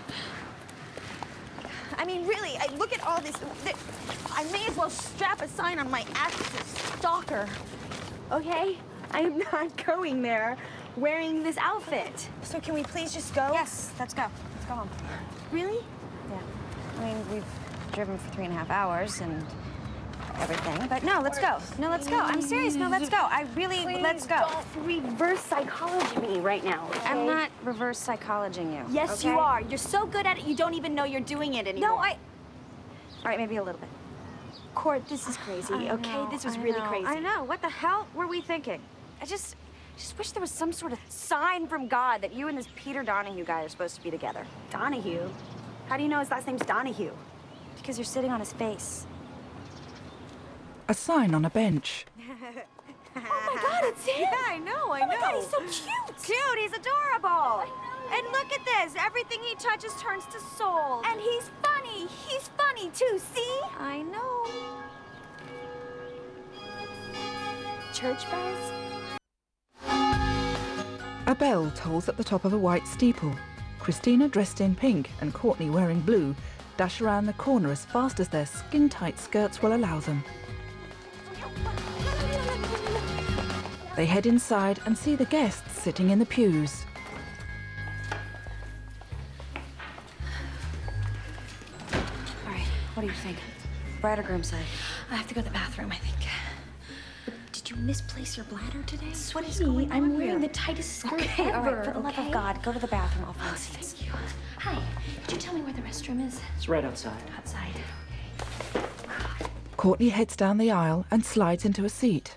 I mean, really, I look at all this. I may as well strap a sign on my ass as a stalker. Okay? I am not going there wearing this outfit. So can we please just go? Yes, let's go. Let's go home. Really? Yeah. I mean, we've driven for 3.5 hours and everything, but no, let's go. No, let's go. I'm serious. No, let's go. Let's go. Don't reverse psychology me right now, okay? I'm not reverse psychologing you. Yes, okay? you are. You're so good at it, you don't even know you're doing it anymore. No, All right, maybe a little bit. Court, this is crazy, okay? This was really crazy. I know. What the hell were we thinking? I just wish there was some sort of sign from God that you and this Peter Donahue guy are supposed to be together. Donahue? How do you know his last name's Donahue? Because you're sitting on his face. A sign on a bench. Oh my God, it's him! Yeah, I know. Oh my God, he's so cute! Cute, he's adorable. And look at this. Everything he touches turns to soul. And he's funny. He's funny too, see? I know. Church bells? A bell tolls at the top of a white steeple. Christina, dressed in pink, and Courtney, wearing blue, dash around the corner as fast as their skin-tight skirts will allow them. They head inside and see the guests sitting in the pews. All right, what do you think? Bride or groom side? I have to go to the bathroom, I think. Did you misplace your bladder today? What is going on? I'm wearing the tightest skirt Okay, ever. all right, for the love of God, go to the bathroom. I'll find seats. Thank you. Hi, could you tell me where the restroom is? It's right outside. Outside. Courtney heads down the aisle and slides into a seat.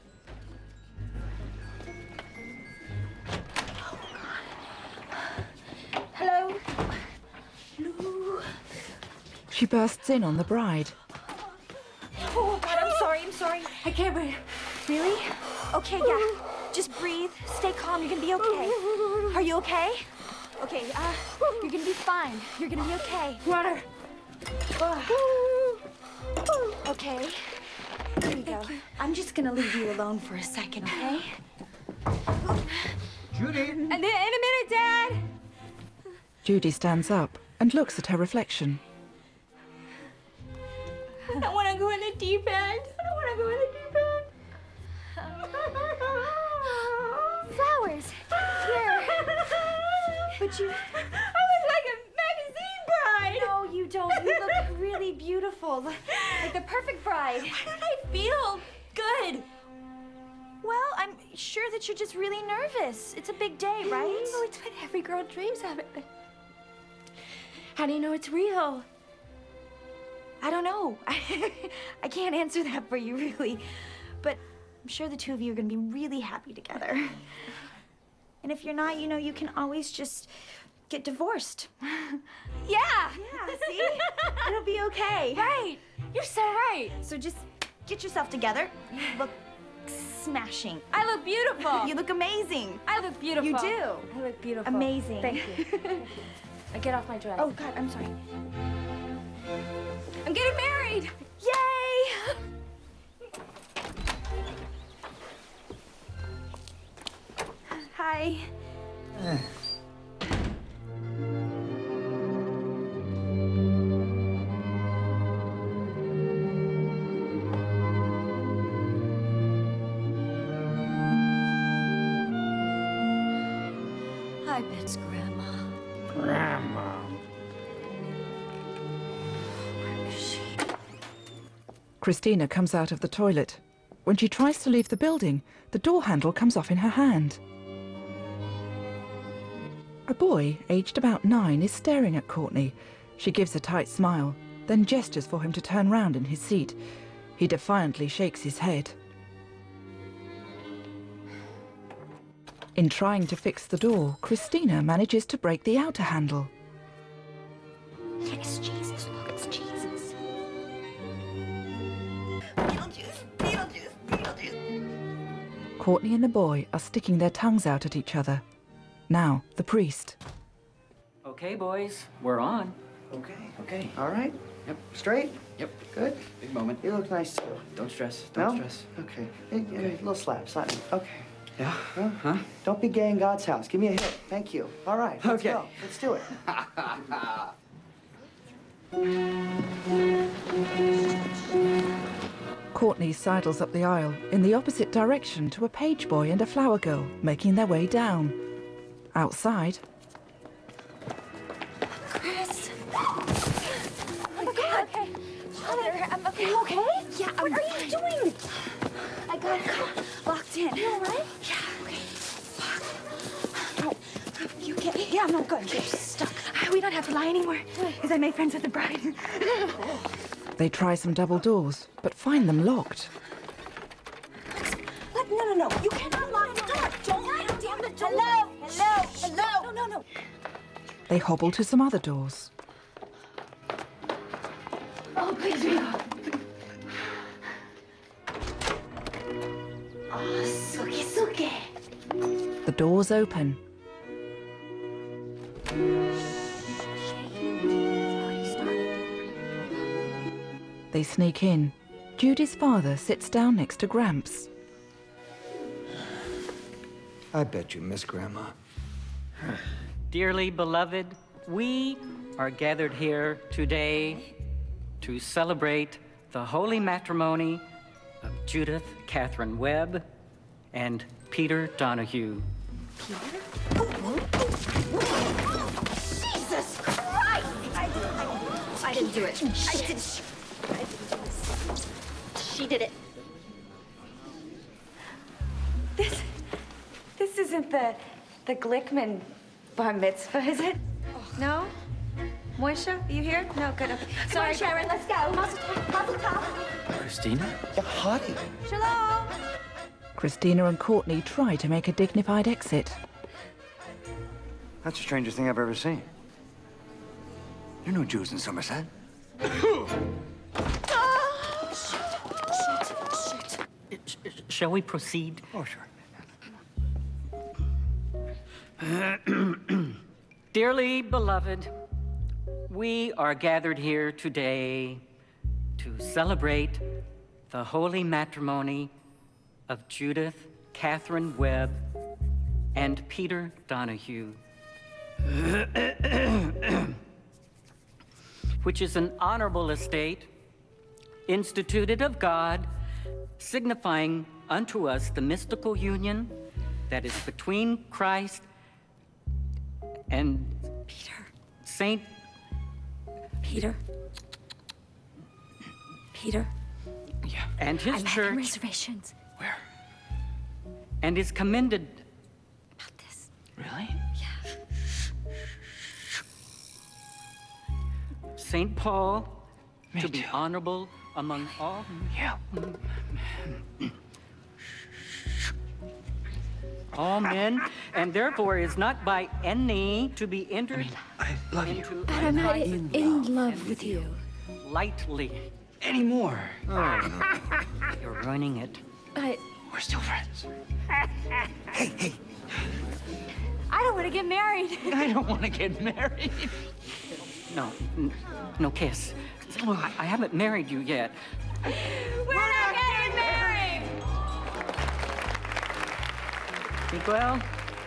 Hello? Lou? She bursts in on the bride. Oh, God, I'm sorry. I can't breathe. Really? Okay, yeah. Just breathe. Stay calm. You're gonna be okay. Are you okay? Okay, you're gonna be fine. You're gonna be okay. Water. Okay. Here you go. I'm just gonna leave you alone for a second, okay? Judy! In a minute, Dad! Judy stands up and looks at her reflection. I don't want to go in the deep end. Flowers. Here. But you... I look like a magazine bride. No, you don't. You look really beautiful. Like the perfect bride. Why don't I feel good? Well, I'm sure that you're just really nervous. It's a big day, right? No, it's what every girl dreams of. How do you know it's real? I don't know. I can't answer that for you, really. But I'm sure the two of you are going to be really happy together. And if you're not, you know, you can always just get divorced. Yeah, see? It'll be okay. Right. You're so right. So just get yourself together. You look smashing. I look beautiful. You look amazing. I look beautiful. You do. I look beautiful. Amazing. Thank you. I get off my dress. Oh, God, I'm sorry. I'm getting married! Yay! Hi. I bet it's Grandma. Grandma. Where is she? Christina comes out of the toilet. When she tries to leave the building, the door handle comes off in her hand. A boy, aged about 9, is staring at Courtney. She gives a tight smile, then gestures for him to turn round in his seat. He defiantly shakes his head. In trying to fix the door, Christina manages to break the outer handle. It's Jesus. Look, it's Jesus. Beetlejuice. Courtney and the boy are sticking their tongues out at each other. Now, the priest. Okay, boys, we're on. Okay. All right. Yep. Straight? Yep. Good? Big moment. You look nice, too. Don't stress. No? Don't stress. Okay. A little slap. Okay. Yeah? Huh? Don't be gay in God's house. Give me a hit. Thank you. All right. Let's Okay. go. Let's do it. Courtney sidles up the aisle in the opposite direction to a page boy and a flower girl making their way down. Outside, Chris. Oh, God. Okay. Mother, I'm okay. You okay? Yeah, what are you doing? I got locked in. You all right? Yeah, okay. Fuck. Oh, you okay? Yeah, I'm not good. You're stuck. We don't have to lie anymore, because I made friends with the bride. they try some double doors, but find them locked. No. You cannot lock the door. Don't damn the door. Hello. No. They hobble to some other doors. Oh, please, Rio. Oh, suki. The doors open. They sneak in. Judy's father sits down next to Gramps. I bet you miss Grandma. Dearly beloved, we are gathered here today to celebrate the holy matrimony of Judith Catherine Webb and Peter Donahue. Jesus Christ! I didn't do it. She did it. This isn't the Glickman bar mitzvah, is it? No? Moisha, you here? No, good. Okay. Sorry, Sharon, let's go. Mazel tov. Christina? Yeah, honey. Shalom. Christina and Courtney try to make a dignified exit. That's the strangest thing I've ever seen. There are no Jews in Somerset. Shall we proceed? Oh, sure. Dearly beloved, we are gathered here today to celebrate the holy matrimony of Judith Catherine Webb and Peter Donahue, which is an honorable estate instituted of God, signifying unto us the mystical union that is between Christ and Saint Peter. Yeah. And his I'm church. having reservations. Where? And is commended. About this. Really? Yeah. Saint Paul to be honorable among all. Yeah. All men, and therefore is not by any to be entered I love you. into But I'm not in love with you. lightly. Anymore. Oh, you're ruining it. But We're still friends. Hey. I don't want to get married. I don't want to get married. No kiss. I haven't married you yet. We're not getting married. Miguel?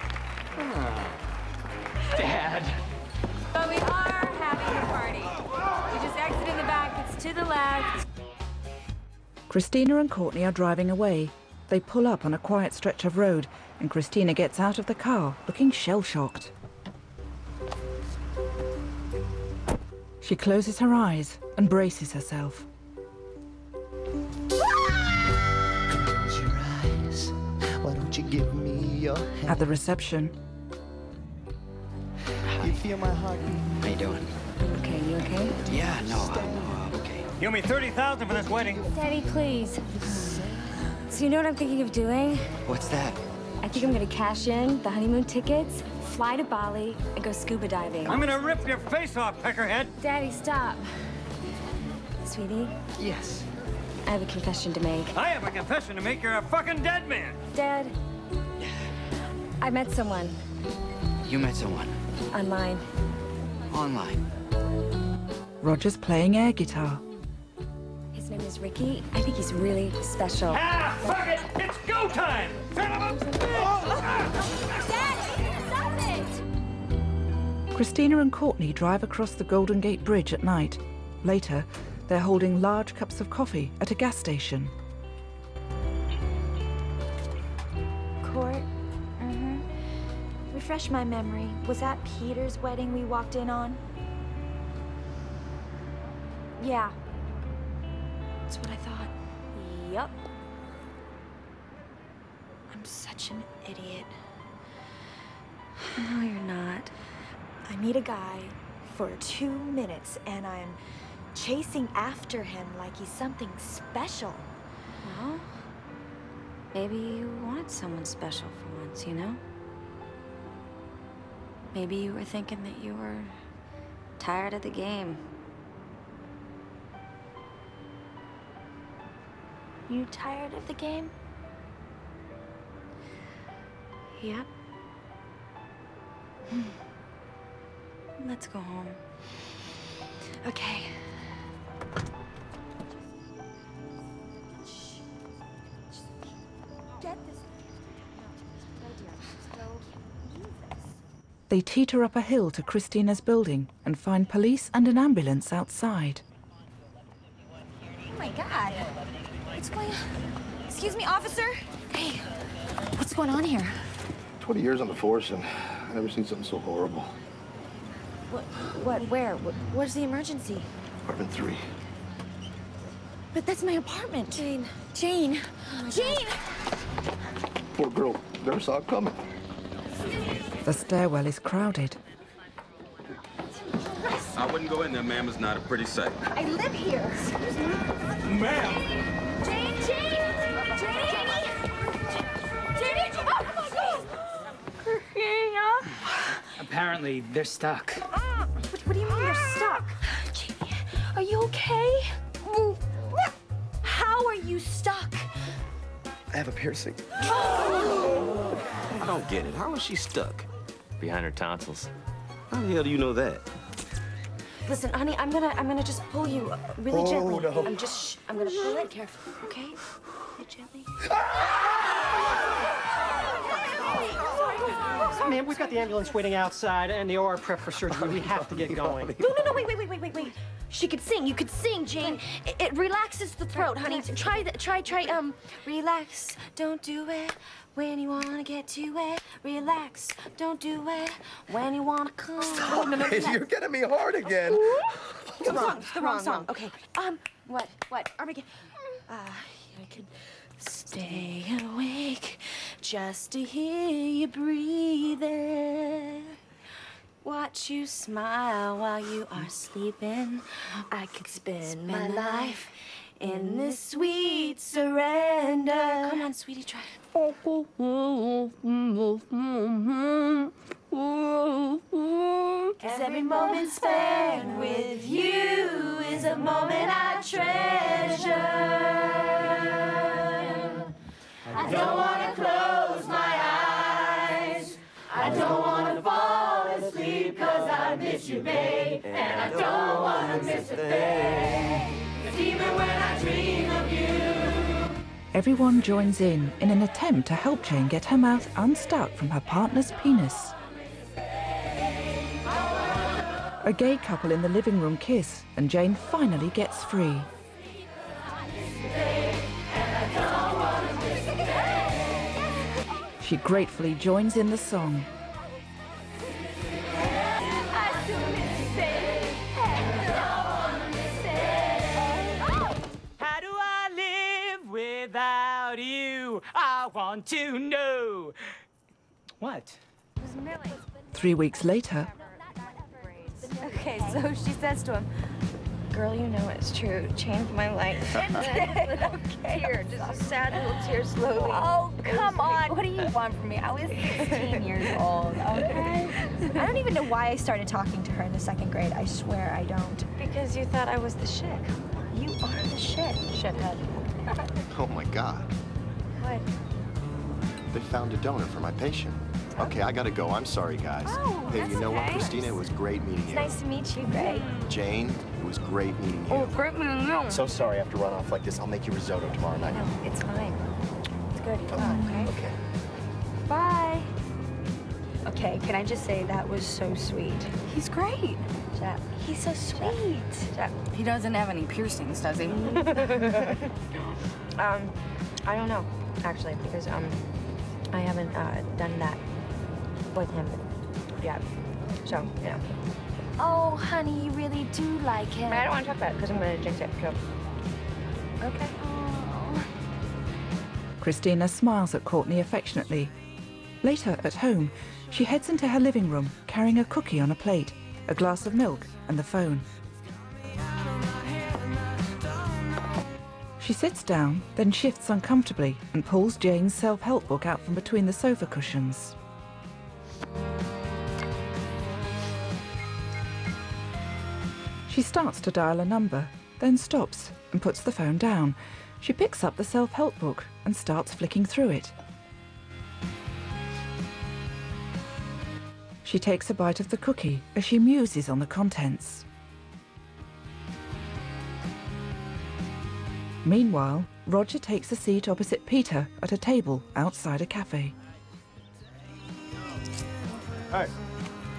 Dad. But we are having a party. You just exit in the back. It's to the left. Christina and Courtney are driving away. They pull up on a quiet stretch of road, and Christina gets out of the car, looking shell-shocked. She closes her eyes and braces herself. Close your eyes. Why don't you give me your hand? At the reception, You feel my heartbeat? How you doing? Okay, you okay? Yeah, no, I'm okay. You owe me $30,000 for this wedding. Daddy, please. So you know what I'm thinking of doing? What's that? I think I'm gonna cash in the honeymoon tickets, fly to Bali, and go scuba diving. I'm gonna rip your face off, peckerhead. Daddy, stop. Sweetie, Yes. I have a confession to make. I have a confession to make. You're a fucking dead man. Dad, I met someone You met someone online. online. Roger's playing air guitar. His name is Ricky. I think he's really special. Ah, fuck it! It's go time! Christina and Courtney drive across the Golden Gate Bridge at night. Later, they're holding large cups of coffee at a gas station. Court? Mm-hmm. Refresh my memory. Was that Peter's wedding we walked in on? Yeah. That's what I thought. Yup. I'm such an idiot. No, you're not. I meet a guy for 2 minutes and I'm chasing after him like he's something special. Well, maybe you want someone special for once, you know? Maybe you were thinking that you were tired of the game. You tired of the game? Yep. Let's go home. Okay. They They teeter up a hill to Christina's building and find police and an ambulance outside. Oh my God. What's going on? Excuse me, officer? Hey, what's going on here? 20 years on the force, and I've never seen something so horrible. Where? Where's the emergency? Apartment 3. But that's my apartment. Jane. Jane. Oh Jane! Poor girl. Never saw it coming. The stairwell is crowded. I wouldn't go in there, ma'am. It's not a pretty sight. I live here. Excuse me. Ma'am! Jane! Janie! Oh my God! Christina! Apparently, they're stuck. What do you mean they're stuck? Janie, are you okay? How are you stuck? I have a piercing. I don't get it. How is she stuck? Behind her tonsils. How the hell do you know that? Listen, honey, I'm gonna just pull you really gently. No. I'm gonna pull it carefully, okay? Gently. Ma'am, we've got the ambulance waiting outside and the OR prep for surgery. We have to get going. No, wait. She could sing. You could sing, Jane. It relaxes the throat, honey. Try, Relax, don't do it when you wanna get to it. Relax, don't do it when you wanna come. Stop it. You're getting me hard again. The wrong song. Okay. What? Armageddon. I could stay awake just to hear you breathing. Watch you smile while you are sleeping. I could spend my life in this sweet surrender. Come on, sweetie, try it. 'Cause every moment spent with you is a moment I treasure. I don't want to close my eyes. I don't want to fall asleep 'cause I miss you, babe. And I don't want to miss a thing. 'Cause even when I dream of you. Everyone joins in an attempt to help Jane get her mouth unstuck from her partner's penis. A gay couple in the living room kiss, and Jane finally gets free. She gratefully joins in the song. How do I live without you? I want to know. What? 3 weeks later, Okay, so she says to him, "Girl, you know it's true. Changed my life." Okay. Tear, just a sad little tear slowly. Oh, come on. What do you want from me? I was 16 years old, okay? I don't even know why I started talking to her in the 2nd grade. I swear I don't. Because you thought I was the shit. You are the shit. Shithead. Oh my God. What? They found a donor for my patient. Okay, I gotta go. I'm sorry, guys. Oh, hey, that's you know what, okay. Christina? It was great meeting It's you. nice to meet you, Greg. Jane, it was great meeting you. Oh, great meeting you. I'm so sorry I have to run off like this. I'll make you risotto tomorrow night. No, it's fine. It's good. You're fine, okay? Okay. Bye. Okay, can I just say that was so sweet. He's great. Jack, he's so sweet. Jack, he doesn't have any piercings, does he? I don't know, actually, because I haven't done that with him yet. So, you know. Oh, honey, you really do like him. I don't want to talk about it because I'm going to jinx it, so. Okay. Oh. Christina smiles at Courtney affectionately. Later, at home, she heads into her living room, carrying a cookie on a plate, a glass of milk, and the phone. She sits down, then shifts uncomfortably and pulls Jane's self-help book out from between the sofa cushions. She starts to dial a number, then stops and puts the phone down. She picks up the self-help book and starts flicking through it. She takes a bite of the cookie as she muses on the contents. Meanwhile, Roger takes a seat opposite Peter at a table outside a cafe. Hey,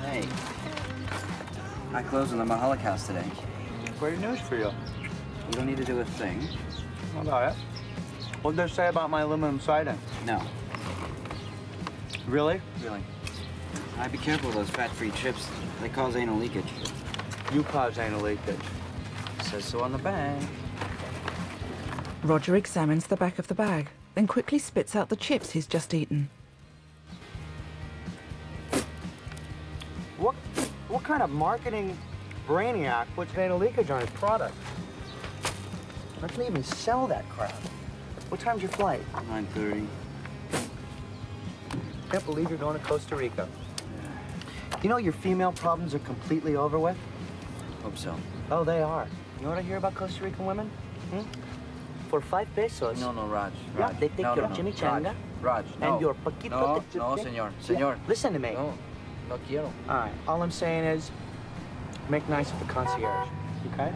Hey. I closed on the Mahalik House today. Great news for you. You don't need to do a thing. How about it? What did they say about my aluminum siding? No. Really? Really. I'd be careful of those fat-free chips. They cause anal leakage. You cause anal leakage. Says so on the bag. Roger examines the back of the bag, then quickly spits out the chips he's just eaten. What kind of marketing brainiac puts anal leakage on his product? I can even sell that crap. What time's your flight? 9:30. Can't believe you're going to Costa Rica. You know your female problems are completely over with? Hope so. Oh, they are. You know what I hear about Costa Rican women? For 5 pesos. No, Raj. Yeah, they take your chimichanga. Raj, no. And your paquito No, de no, chicken. senor. Yeah. Senor. Listen to me. No quiero. All right. All I'm saying is, make nice with the concierge, okay?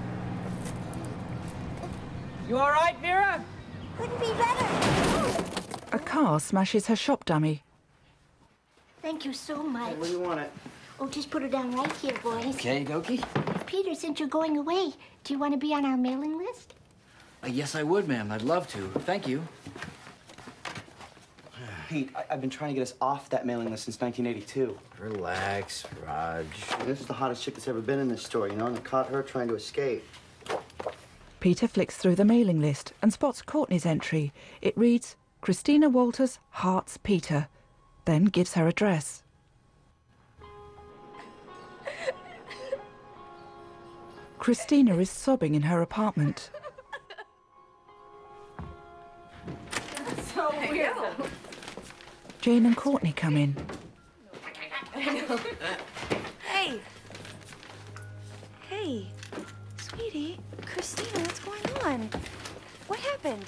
You all right, Vera? Couldn't be better. A car smashes her shop dummy. Thank you so much. Where do you want it? Oh, just put it down right here, boys. Okay, dokie. Peter, since you're going away, do you want to be on our mailing list? Yes, I would, ma'am. I'd love to. Thank you. Pete, I've been trying to get us off that mailing list since 1982. Relax, Raj. This is the hottest chick that's ever been in this store, you know, and I caught her trying to escape. Peter flicks through the mailing list and spots Courtney's entry. It reads, Christina Walters hearts Peter, then gives her address. Christina is sobbing in her apartment. So weird. Jane and Courtney come in. Hey. Hey. Sweetie. Christina, what's going on? What happened?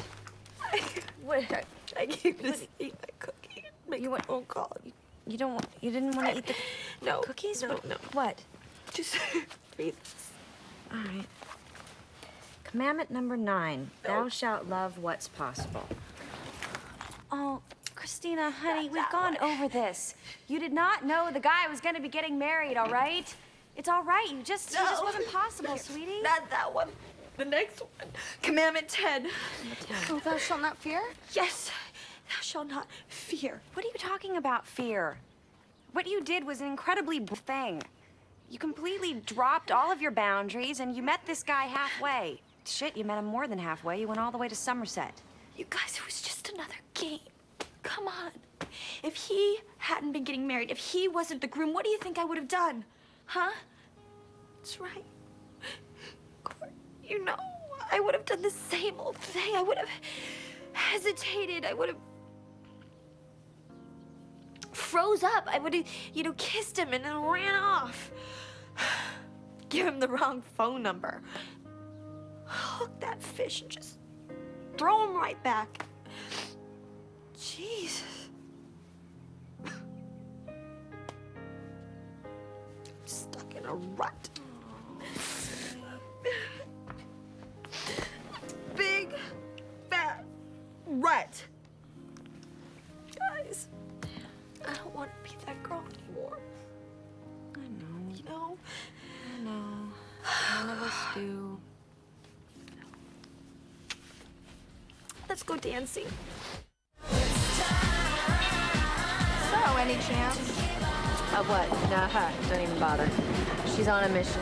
I gave this eat my cookie. Make my phone call. You didn't want to eat the cookies? No. What? Just read this. All right. Commandment number 9. Thou shalt love what's possible. Oh, Christina, honey, we've gone over this. You did not know the guy was going to be getting married, all right? It's all right. It just wasn't possible, sweetie. Not that one. The next one. Commandment 10. Oh, thou shalt not fear? Yes. Thou shalt not fear. What are you talking about, fear? What you did was an incredibly thing. You completely dropped all of your boundaries and you met this guy halfway. Shit, you met him more than halfway. You went all the way to Somerset. You guys, it was just another game. Come on. If he hadn't been getting married, if he wasn't the groom, what do you think I would have done? Huh? That's right. Court, you know, I would have done the same old thing. I would have hesitated. I would have froze up. I would have, kissed him and then ran off. Give him the wrong phone number. Hook that fish and just throw him right back. Jesus. Stuck in a rut. Big, fat rut. Guys, I don't want to be that girl anymore. I know. You know? I know. None of us do. Let's go dancing. So, any chance? Of what? Nah, don't even bother. She's on a mission.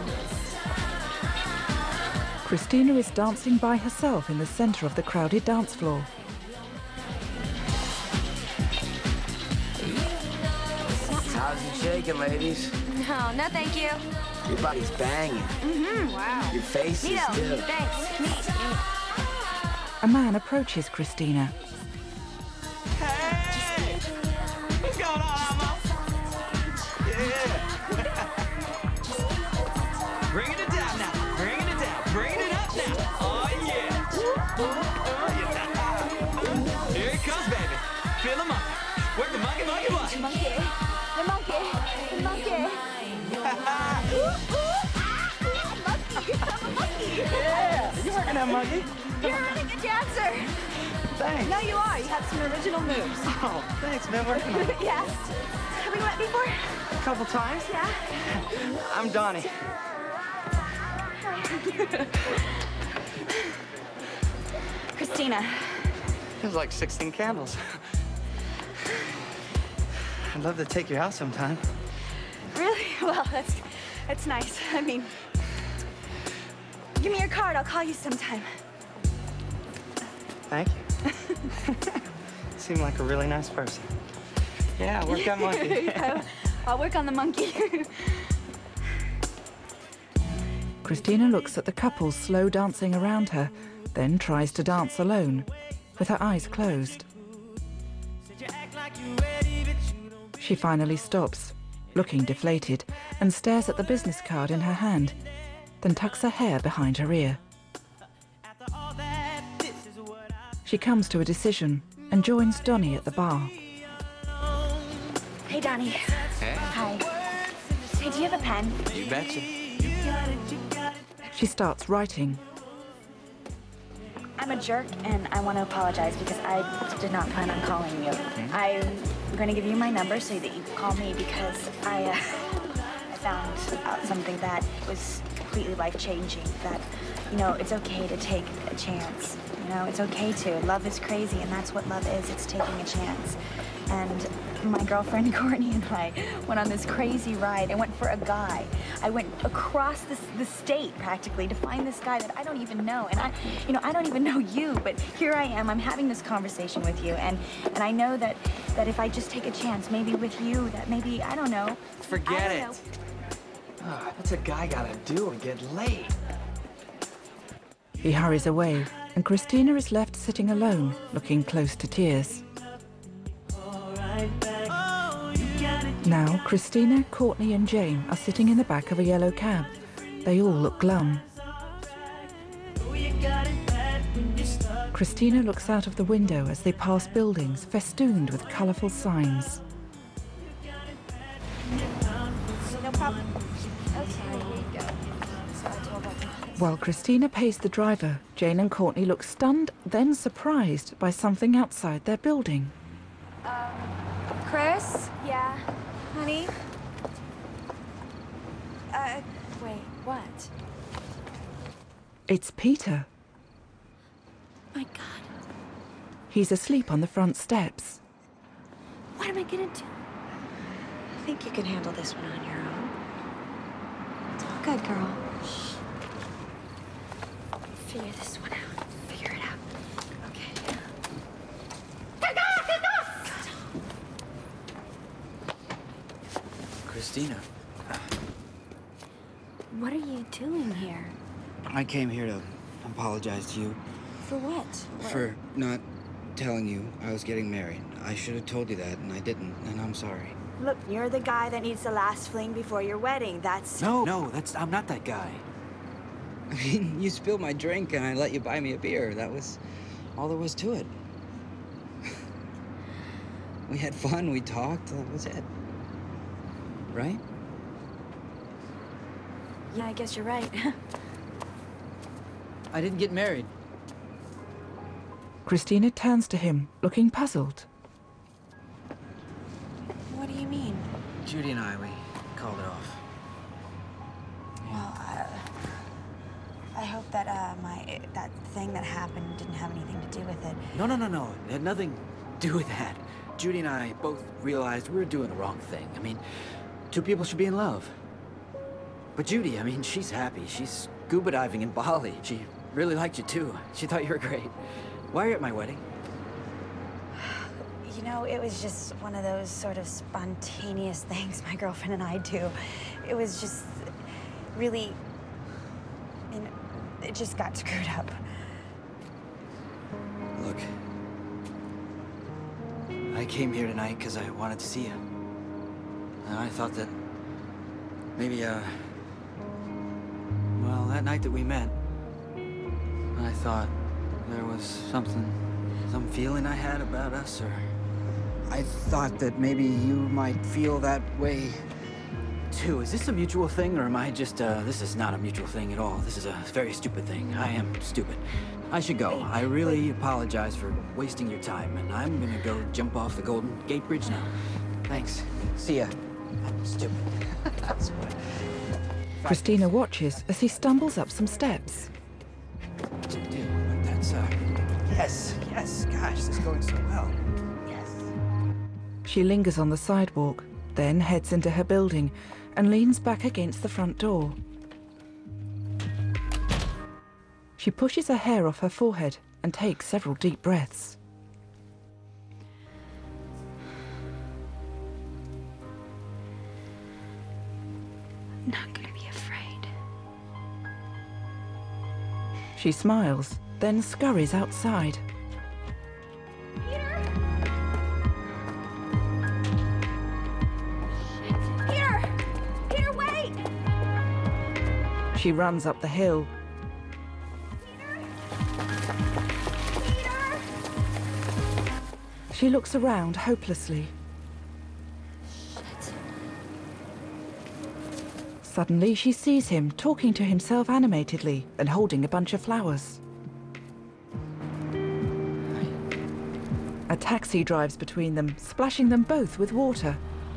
Christina is dancing by herself in the center of the crowded dance floor. How's it shaking, ladies? No, thank you. Your body's banging. Wow. Your face is Neato. too. Thanks. Neat. A man approaches Christina. Hey! What's going on, Alma? Yeah. Bringing it down now. Bringing it down. Bringing it up now. Oh, yeah. Here it comes, baby. Feel the monkey. Work the monkey, monkey, monkey. The monkey. Yeah. You working that monkey? You're a really good dancer. Thanks. No, you are. You have some original moves. Oh, thanks, man. Working on it. Yes. Have we met before? couple times. Yeah? I'm Donnie. Christina. There's like 16 candles. I'd love to take you out sometime. Really? Well, that's nice. I mean, give me your card. I'll call you sometime. Thank you. Seem like a really nice person. Yeah, work on monkey. I'll work on the monkey. Christina looks at the couple slow dancing around her, then tries to dance alone, with her eyes closed. She finally stops, looking deflated, and stares at the business card in her hand, then tucks her hair behind her ear. She comes to a decision and joins Donnie at the bar. Hey, Donnie. Hey. Hi. Hey, do you have a pen? You betcha. She starts writing. I'm a jerk, and I want to apologize because I did not plan on calling you. I'm going to give you my number so that you can call me because I found out something that was completely life-changing, that, you know, it's okay to take a chance. You know, it's okay to. Love is crazy, and that's what love is. It's taking a chance. And my girlfriend Courtney and I went on this crazy ride. I went for a guy. I went across the state practically to find this guy that I don't even know. And I don't even know you, but here I am. I'm having this conversation with you, and I know that if I just take a chance, maybe with you, that maybe, I don't know. Forget it. What's a guy gotta do to get laid? He hurries away, and Christina is left sitting alone, looking close to tears. Now, Christina, Courtney and Jane are sitting in the back of a yellow cab. They all look glum. Christina looks out of the window as they pass buildings festooned with colourful signs. No problem. Okay, here you go. While Christina pays the driver, Jane and Courtney look stunned, then surprised by something outside their building. Chris? Yeah? Honey? Wait, what? It's Peter. My God. He's asleep on the front steps. What am I gonna do? I think you can handle this one on your own. It's all good, girl. Shh. Figure this one out. Figure it out. Okay. Christina, What are you doing here? I came here to apologize to you For what? for not telling you I was getting married. I should have told you that, and I didn't, and I'm sorry. Look, you're the guy that needs the last fling before your wedding. That's... No, I'm not that guy. I mean, you spilled my drink and I let you buy me a beer. That was all there was to it. We had fun, we talked, that was it. Right? Yeah, I guess you're right. I didn't get married. Christina turns to him, looking puzzled. What do you mean? Judy and I, we called it off. Well, I hope that that thing that happened didn't have anything to do with it. No. It had nothing to do with that. Judy and I both realized we were doing the wrong thing. I mean, two people should be in love. But Judy, I mean, she's happy. She's scuba diving in Bali. She really liked you, too. She thought you were great. Why are you at my wedding? You know, it was just one of those sort of spontaneous things my girlfriend and I do. It was just really, you know, it just got screwed up. Look, I came here tonight because I wanted to see you. And I thought that maybe, well, that night that we met, I thought there was some feeling I had about us, or I thought that maybe you might feel that way too. Is this a mutual thing, or am I just, this is not a mutual thing at all. This is a very stupid thing. I am stupid. I should go. I really apologize for wasting your time, and I'm gonna go jump off the Golden Gate Bridge now. Thanks. See ya. Stupid. That's what. Christina watches as he stumbles up some steps. Dude, that's, yes, gosh, this is going so well. Yes. She lingers on the sidewalk, then heads into her building and leans back against the front door. She pushes her hair off her forehead and takes several deep breaths. I'm not gonna be afraid. She smiles, then scurries outside. Peter, wait! She runs up the hill. She looks around hopelessly. Suddenly, she sees him talking to himself animatedly and holding a bunch of flowers. A taxi drives between them, splashing them both with water.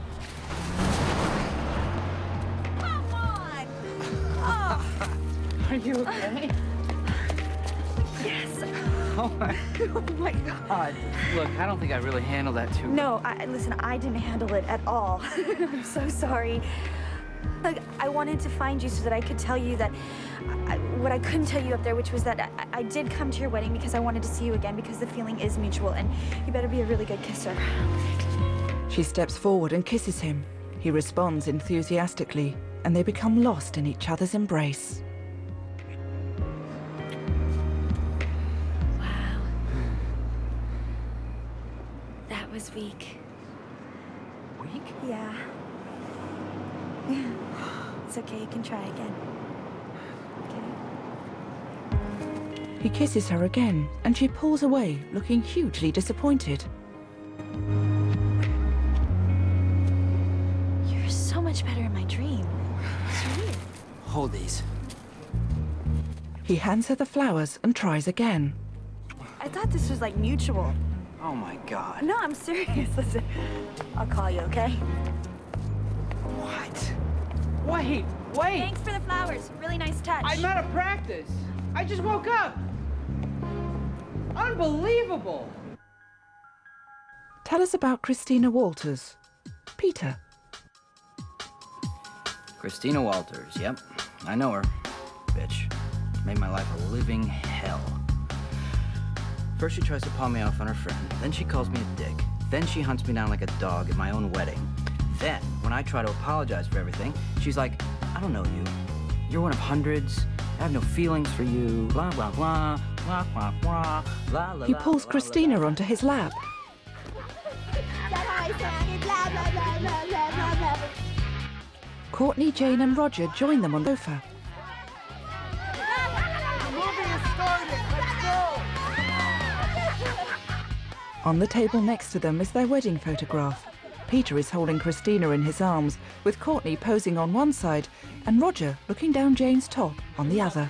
Come on! Oh. Are you okay? Yes. Oh my God. Look, I don't think I really handled that too well. No, listen, I didn't handle it at all. I'm so sorry. Look, I wanted to find you so that I could tell you that what I couldn't tell you up there, which was that I did come to your wedding because I wanted to see you again because the feeling is mutual, and you better be a really good kisser. She steps forward and kisses him. He responds enthusiastically, and they become lost in each other's embrace. Wow. That was weak. Weak? Yeah. It's okay, you can try again. He kisses her again, and she pulls away, looking hugely disappointed. You're so much better in my dream. It's weird. Hold these. He hands her the flowers and tries again. I thought this was like mutual. Oh my God. No, I'm serious. Listen, I'll call you, okay? What? Wait! Thanks for the flowers. Really nice touch. I'm out of practice. I just woke up. Unbelievable. Tell us about Christina Walters. Peter. Christina Walters, yep. I know her. Bitch. Made my life a living hell. First she tries to pawn me off on her friend, then she calls me a dick, then she hunts me down like a dog at my own wedding. Then, when I try to apologize for everything, she's like, I don't know you. You're one of hundreds. I have no feelings for you. Blah, blah, blah. Blah, blah, blah. Blah, blah, He pulls blah, Christina blah, onto his lap. Courtney, Jane, and Roger join them on the sofa. The movie is starting. Let's go. On the table next to them is their wedding photograph. Peter is holding Christina in his arms, with Courtney posing on one side and Roger looking down Jane's top on the other.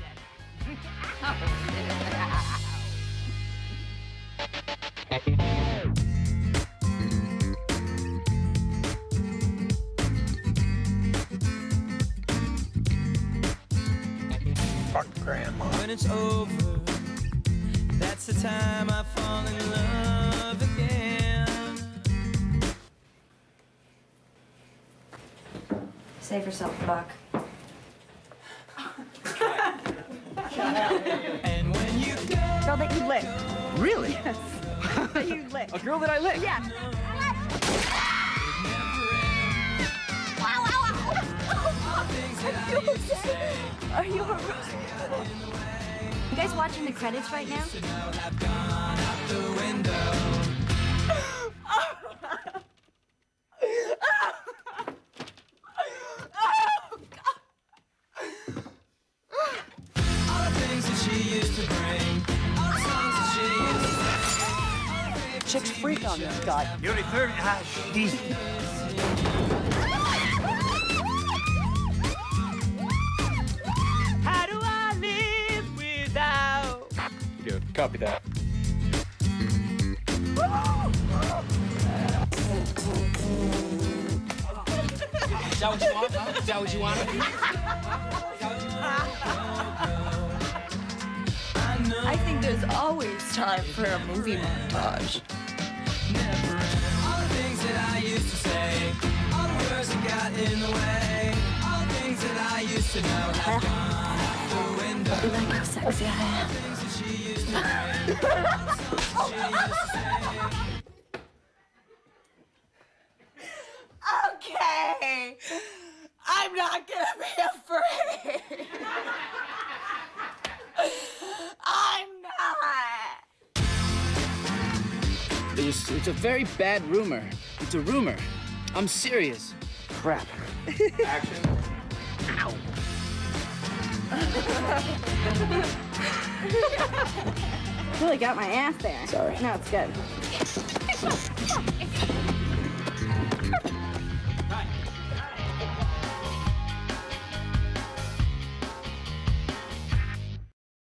Fuck Grandma. When it's over, that's the time I fall in love again. Save yourself, Buck. And when you go, Girl that you licked. Really? Yes. That you licked. A girl that I licked? Yeah. Are you alright? You guys watching the credits right now? Chick's freak on this guy. You're only 30. Easy. How do I live without? Yeah, copy that. Is that what you want, huh? Is that what you want? I think there's always time for a movie montage. All the things that I used to say, all the words that got in the way, all the things that I used to know have gone out the window. You like how sexy I am? Okay, I'm not gonna be afraid. I'm not. It's a very bad rumor. It's a rumor. I'm serious. Crap. Action. Ow. Really got my ass there. Sorry. No, it's good.